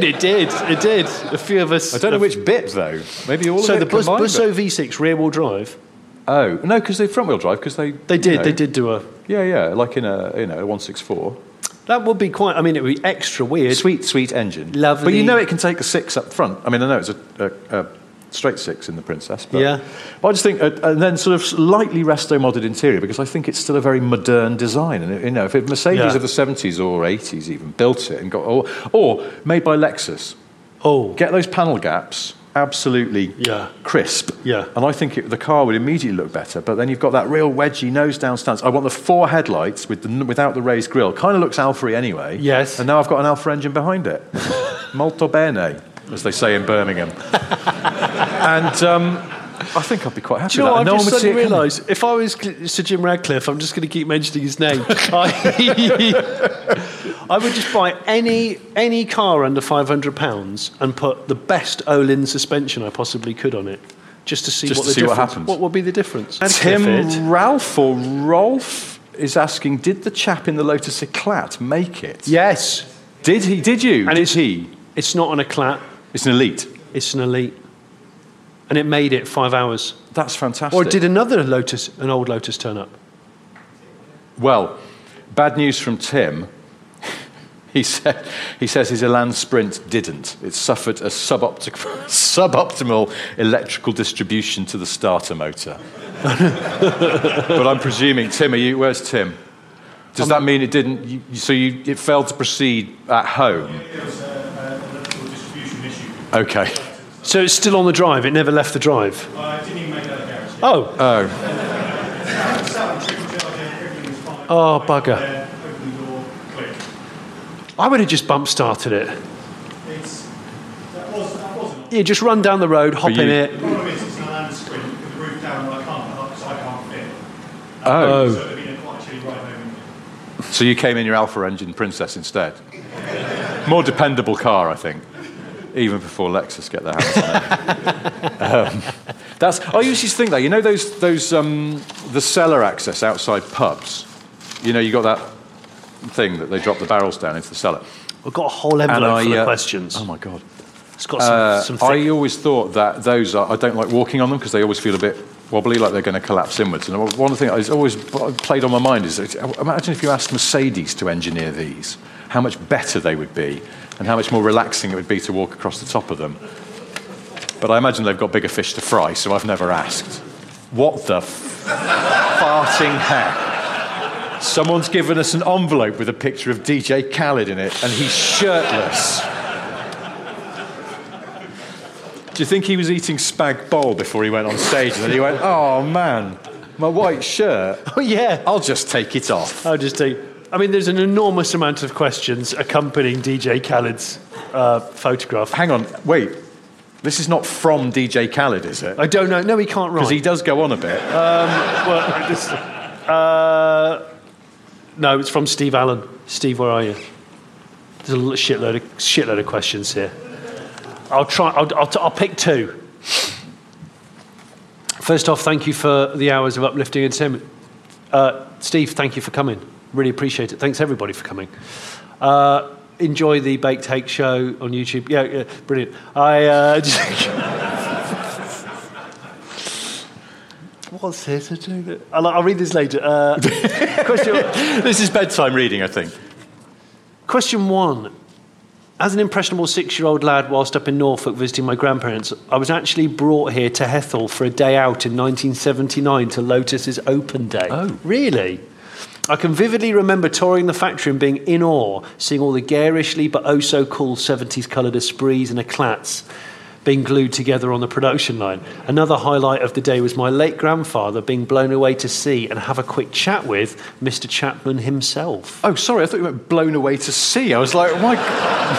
Speaker 3: A few of us...
Speaker 4: I don't know which bit, though. Maybe all of it.
Speaker 3: So the Busso V6 rear-wheel drive...
Speaker 4: Oh, no, because they front-wheel drive, because they...
Speaker 3: They did do a...
Speaker 4: Yeah, like in a 164.
Speaker 3: That would be quite... I mean, it would be extra weird.
Speaker 4: Sweet engine.
Speaker 3: Lovely.
Speaker 4: But it can take a 6 up front. I mean, I know it's a straight 6 in the Princess, but...
Speaker 3: Yeah.
Speaker 4: But I just think... and then sort of slightly resto-modded interior, because I think it's still a very modern design. And, if Mercedes of the 70s or 80s even built it and got... Or made by Lexus.
Speaker 3: Oh.
Speaker 4: Get those panel gaps... absolutely crisp.
Speaker 3: Yeah.
Speaker 4: And I think the car would immediately look better, but then you've got that real wedgy nose-down stance. I want the 4 headlights without the raised grille. Kind of looks Alfa-y anyway.
Speaker 3: Yes.
Speaker 4: And now I've got an Alfa engine behind it. Molto bene, as they say in Birmingham. And I think I'd be quite happy with that.
Speaker 3: I've just suddenly realised, if I was Sir Jim Radcliffe, I'm just going to keep mentioning his name. I would just buy any car under £500 and put the best Olin suspension I possibly could on it, just to see what happens. What would be the difference?
Speaker 4: Tim Rolf is asking, did the chap in the Lotus Eclat make it?
Speaker 3: Yes.
Speaker 4: Did he? Did you?
Speaker 3: And it's not an Eclat.
Speaker 4: It's an Elite.
Speaker 3: It's an Elite. And it made it 5 hours.
Speaker 4: That's fantastic.
Speaker 3: Or did an old Lotus turn up?
Speaker 4: Well, bad news from Tim. He says his Elan Sprint didn't. It suffered a suboptimal electrical distribution to the starter motor. But I'm presuming, Tim, where's Tim? Does that mean it didn't? It failed to proceed at home?
Speaker 8: It was an electrical distribution issue.
Speaker 4: Okay.
Speaker 3: So it's still on the drive. It never left the drive.
Speaker 8: It didn't even make that a garage.
Speaker 3: Oh, bugger. I would have just bump started it. Yeah, just run down the road, hop in it.
Speaker 8: The problem is it's an Elan Sprint with the roof down, and I can't put up because I can't fit.
Speaker 4: Oh.
Speaker 8: So it'd be quite a chilly ride home.
Speaker 4: So you came in your Alfa engine Princess instead. More dependable car, I think. Even before Lexus get their hands on it. I usually think that, the cellar access outside pubs. You got that thing that they drop the barrels down into the cellar.
Speaker 3: I've got a whole envelope full of questions.
Speaker 4: Oh my God.
Speaker 3: It's got some thick...
Speaker 4: I always thought that I don't like walking on them because they always feel a bit wobbly, like they're going to collapse inwards. And one of the things that's always played on my mind is, imagine if you asked Mercedes to engineer these, how much better they would be and how much more relaxing it would be to walk across the top of them. But I imagine they've got bigger fish to fry, so I've never asked. What the farting heck? Someone's given us an envelope with a picture of DJ Khaled in it, and he's shirtless. Do you think he was eating spag bol before he went on stage, and then he went, oh man, my white shirt?
Speaker 3: Oh yeah.
Speaker 4: I'll just take it off.
Speaker 3: I mean, there's an enormous amount of questions accompanying DJ Khaled's photograph.
Speaker 4: Hang on, wait. This is not from DJ Khaled, is it?
Speaker 3: I don't know. No, he can't write.
Speaker 4: Because he does go on a bit.
Speaker 3: No, it's from Steve Allen. Steve, where are you? There's a shitload of questions here. I'll pick two. First off, thank you for the hours of uplifting entertainment. Steve, thank you for coming. Really appreciate it. Thanks everybody for coming. Enjoy the Baked Hake show on YouTube. Yeah, brilliant. What's here to do? I'll read this later. Question.
Speaker 4: This is bedtime reading, I think.
Speaker 3: Question 1. As an impressionable 6-year-old lad whilst up in Norfolk visiting my grandparents, I was actually brought here to Hethel for a day out in 1979 to Lotus's open day.
Speaker 4: Oh.
Speaker 3: Really? I can vividly remember touring the factory and being in awe, seeing all the garishly but oh so cool 70s coloured esprits and eclats being glued together on the production line. Another highlight of the day was my late grandfather being blown away to see and have a quick chat with Mr. Chapman himself.
Speaker 4: Oh, sorry, I thought you meant blown away to see. I was like, oh my God.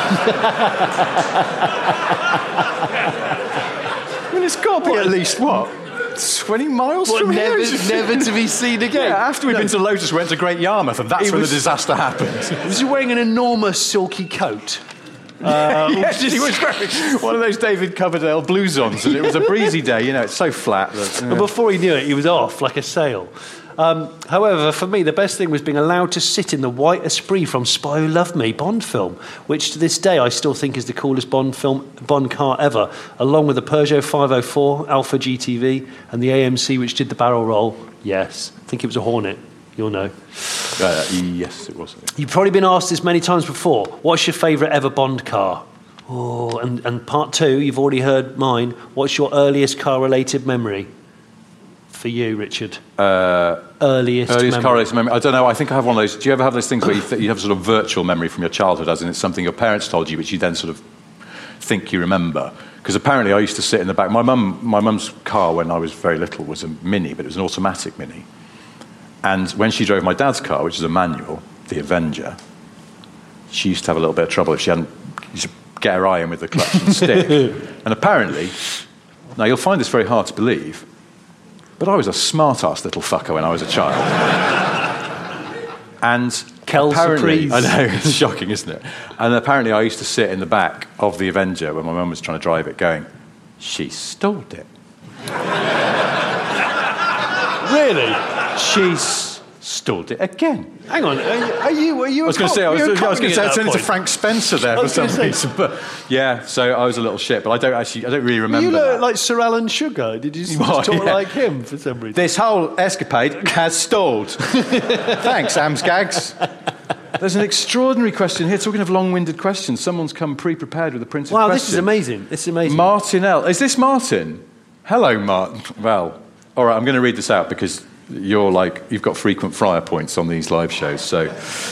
Speaker 4: I mean, it's got to be at least, what, 20 miles from here?
Speaker 3: Never to be seen again.
Speaker 4: Yeah, after we'd been to Lotus, we went to Great Yarmouth, and that's when the disaster happened.
Speaker 3: Was he wearing an enormous silky coat?
Speaker 4: Yes, he was wearing one of those David Coverdale blouses, and it was a breezy day. You know, it's so flat.
Speaker 3: But before he knew it, he was off like a sail. However, for me, the best thing was being allowed to sit in the white Esprit from Spy Who Loved Me Bond film, which to this day I still think is the coolest Bond car ever, along with the Peugeot 504, Alpha GTV, and the AMC which did the barrel roll. Yes, I think it was a Hornet. You'll know.
Speaker 4: Yes, it was.
Speaker 3: You've probably been asked this many times before. What's your favourite ever Bond car? Oh, and part 2, you've already heard mine. What's your earliest car-related memory? For you, Richard. Earliest
Speaker 4: car-related memory. I don't know. I think I have one of those. Do you ever have those things where you have sort of virtual memory from your childhood, as in it's something your parents told you, which you then sort of think you remember? Because apparently I used to sit in the back. My mum's car when I was very little was a Mini, but it was an automatic Mini. And when she drove my dad's car, which is a manual, the Avenger, she used to have a little bit of trouble if she hadn't used to get her eye in with the clutch and stick. And apparently, now you'll find this very hard to believe, but I was a smart-ass little fucker when I was a child. And apparently, I know, it's shocking, isn't it? And apparently I used to sit in the back of the Avenger when my mum was trying to drive it going, she stole it.
Speaker 3: Really?
Speaker 4: She's stalled it again.
Speaker 3: Hang on, are you? I was
Speaker 4: going to say I was going to turn into Frank Spencer there for some reason, but yeah. So I was a little shit, but I don't really remember.
Speaker 3: You look like Sir Alan Sugar. Did you just talk like him for some reason?
Speaker 4: This whole escapade has stalled. Thanks, Amsgags. There's an extraordinary question here. Talking of long-winded questions, someone's come pre-prepared with a printed question.
Speaker 3: Wow, this is amazing. This is amazing.
Speaker 4: Martin L. Is this Martin? Hello, Martin. Well, all right. I'm going to read this out because you've got frequent fryer points on these live shows, so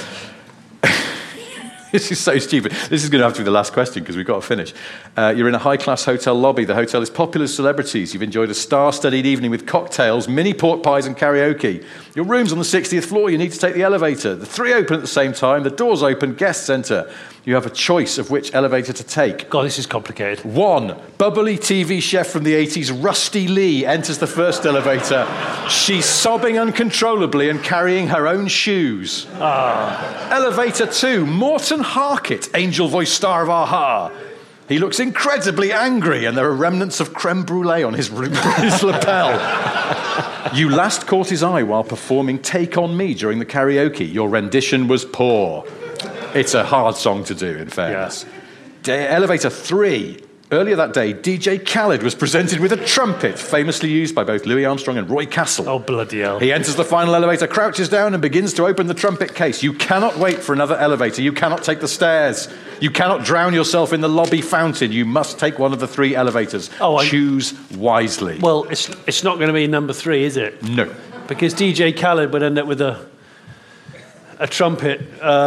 Speaker 4: this is so stupid. This is going to have to be the last question because we've got to finish. You're in a high-class hotel lobby. The hotel is popular with celebrities. You've enjoyed a star-studded evening with cocktails, mini pork pies and karaoke. Your room's on the 60th floor. You need to take the elevator. The 3 open at the same time. The doors open. Guests enter. You have a choice of which elevator to take.
Speaker 3: God, this is complicated.
Speaker 4: 1. Bubbly TV chef from the 80s, Rusty Lee, enters the first elevator. She's sobbing uncontrollably and carrying her own shoes. Elevator 2. Morton Harkett, angel voice star of a-ha. He looks incredibly angry and there are remnants of creme brulee on his lapel. You last caught his eye while performing Take On Me during the karaoke. Your rendition was poor. It's a hard song to do, in fairness. Yeah. Elevator 3. Earlier that day, DJ Khaled was presented with a trumpet, famously used by both Louis Armstrong and Roy Castle.
Speaker 3: Oh, bloody hell.
Speaker 4: He enters the final elevator, crouches down, and begins to open the trumpet case. You cannot wait for another elevator. You cannot take the stairs. You cannot drown yourself in the lobby fountain. You must take one of the 3 elevators. Choose wisely.
Speaker 3: Well, it's not going to be number 3, is it?
Speaker 4: No.
Speaker 3: Because DJ Khaled would end up with a trumpet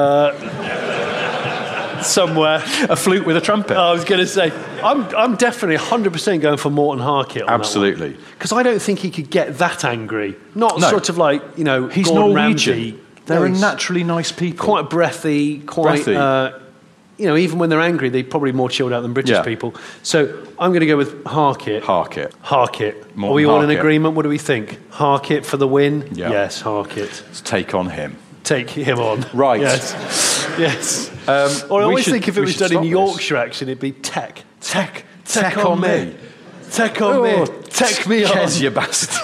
Speaker 3: somewhere.
Speaker 4: A flute with a trumpet.
Speaker 3: I was going to say, I'm definitely 100% going for Morton Harkett on
Speaker 4: Absolutely.
Speaker 3: Because I don't think he could get that angry. Not sort of like,
Speaker 4: he's
Speaker 3: Gordon
Speaker 4: Norwegian.
Speaker 3: Ramsay.
Speaker 4: They're naturally nice people.
Speaker 3: Quite breathy, even when they're angry, they're probably more chilled out than British people. So I'm going to go with Harkit.
Speaker 4: Harkit.
Speaker 3: Are we all in agreement? What do we think? Harkit for the win?
Speaker 4: Yeah.
Speaker 3: Yes, Harkit.
Speaker 4: Let's take on him.
Speaker 3: Take him on.
Speaker 4: Right.
Speaker 3: Yes. Or I always think if it was done in Yorkshire accent, it'd be tech on me. Tech on me. Tech me on.
Speaker 4: Kes, you bastard.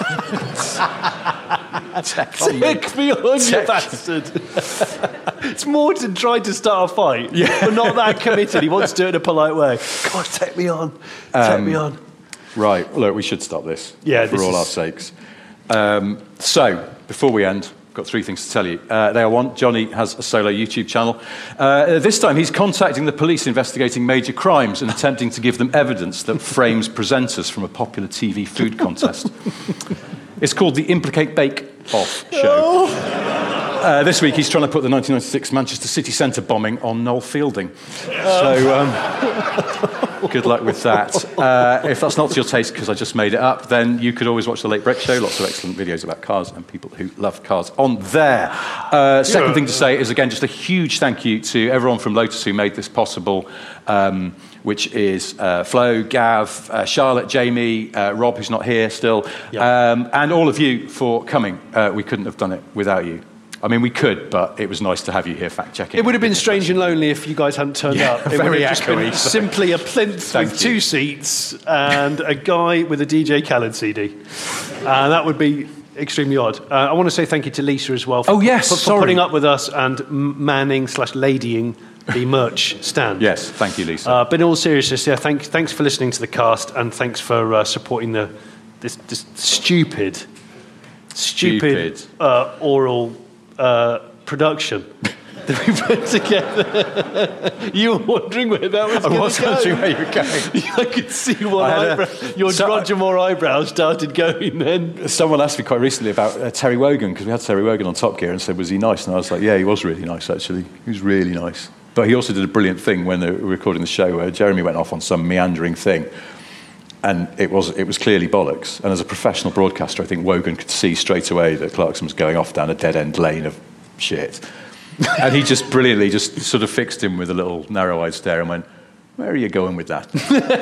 Speaker 3: Tech me on, you bastard. It's Morton trying to start a fight, but not that committed. He wants to do it in a polite way. Come on, take me on. Take me on.
Speaker 4: Right. Look, we should stop this.
Speaker 3: Yeah,
Speaker 4: for all our sakes. So, before we end, I've got 3 things to tell you. They are 1, Johnny has a solo YouTube channel. This time he's contacting the police investigating major crimes and attempting to give them evidence that frames presenters from a popular TV food contest. It's called the Implicate Bake Off Show. This week he's trying to put the 1996 Manchester City Centre bombing on Noel Fielding. So, good luck with that. If that's not to your taste because I just made it up, then you could always watch The Late Brek Show. Lots of excellent videos about cars and people who love cars on there. Second thing to say is, again, just a huge thank you to everyone from Lotus who made this possible, which is Flo, Gav, Charlotte, Jamie, Rob, who's not here still, and all of you for coming. We couldn't have done it without you. I mean, we could, but it was nice to have you here fact-checking.
Speaker 3: It would have been strange and lonely if you guys hadn't turned up. It would have just been simply a plinth with 2 seats and a guy with a DJ Khaled CD. That would be extremely odd. I want to say thank you to Lisa as well for putting up with us and manning/ladying the merch stand.
Speaker 4: Yes, thank you, Lisa.
Speaker 3: But in all seriousness, thanks for listening to the cast and thanks for supporting this stupid oral production that we put together. You were wondering where that was going to go. I was wondering where you were going. I could see one eyebrow. Your Roger Moore eyebrows started going then.
Speaker 4: Someone asked me quite recently about Terry Wogan, because we had Terry Wogan on Top Gear, and said, was he nice? And I was like, yeah, he was really nice, actually. He was really nice. But he also did a brilliant thing when they were recording the show where Jeremy went off on some meandering thing. And it was clearly bollocks. And as a professional broadcaster, I think Wogan could see straight away that Clarkson was going off down a dead-end lane of shit. And he just brilliantly just sort of fixed him with a little narrow-eyed stare and went, where are you going with that?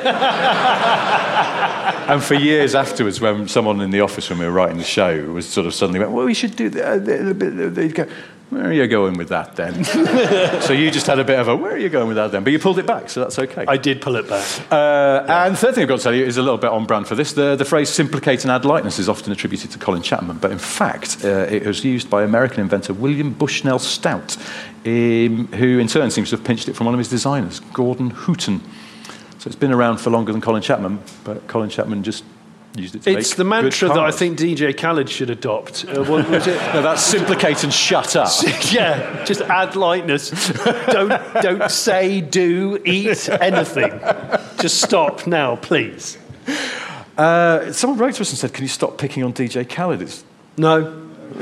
Speaker 4: And for years afterwards, when someone in the office when we were writing the show was sort of suddenly went, well, we should do that. They'd go, where are you going with that then? So you just had a bit of a, where are you going with that then? But you pulled it back, so that's okay.
Speaker 3: I did pull it back.
Speaker 4: And the third thing I've got to tell you is a little bit on brand for this. The phrase simplicate and add lightness is often attributed to Colin Chapman, but in fact, it was used by American inventor William Bushnell Stout, who in turn seems to have pinched it from one of his designers, Gordon Houghton. So it's been around for longer than Colin Chapman, but Colin Chapman just used it to make
Speaker 3: It's the mantra that I think DJ Khaled should adopt. What was it?
Speaker 4: No, that's simplicate and shut up.
Speaker 3: Yeah, just add lightness. Don't say, do, eat anything. Just stop now, please.
Speaker 4: Someone wrote to us and said, can you stop picking on DJ Khaled?
Speaker 3: No.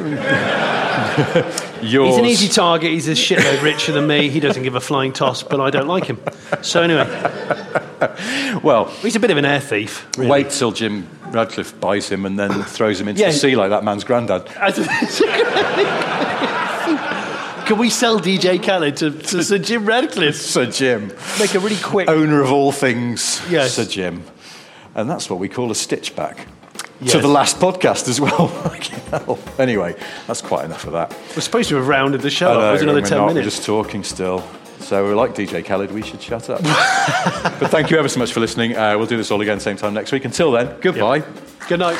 Speaker 3: He's an easy target. He's a shitload richer than me. He doesn't give a flying toss, but I don't like him. So anyway,
Speaker 4: well,
Speaker 3: he's a bit of an air thief. Really.
Speaker 4: Wait till Jim Radcliffe buys him and then throws him into the sea like that man's granddad.
Speaker 3: Can we sell DJ Khaled to Sir Jim Radcliffe?
Speaker 4: Sir Jim,
Speaker 3: make a really quick
Speaker 4: owner of all things.
Speaker 3: Yes.
Speaker 4: Sir Jim, and that's what we call a stitch back. Yes. To the last podcast as well. Anyway, that's quite enough of that.
Speaker 3: We're supposed to have rounded the show up. It was another 10 minutes.
Speaker 4: We're just talking still. So we're like DJ Khaled, we should shut up. But thank you ever so much for listening. We'll do this all again same time next week. Until then, goodbye.
Speaker 3: Yep. Good night.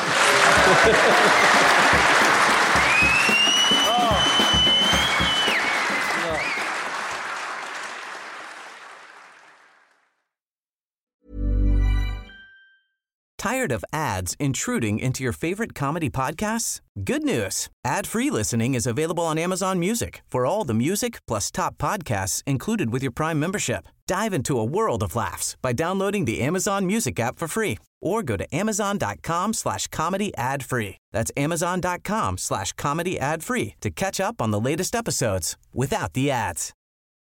Speaker 1: Tired of ads intruding into your favorite comedy podcasts? Good news. Ad-free listening is available on Amazon Music for all the music plus top podcasts included with your Prime membership. Dive into a world of laughs by downloading the Amazon Music app for free or go to amazon.com/comedy ad-free. That's amazon.com/comedy ad-free to catch up on the latest episodes without the ads.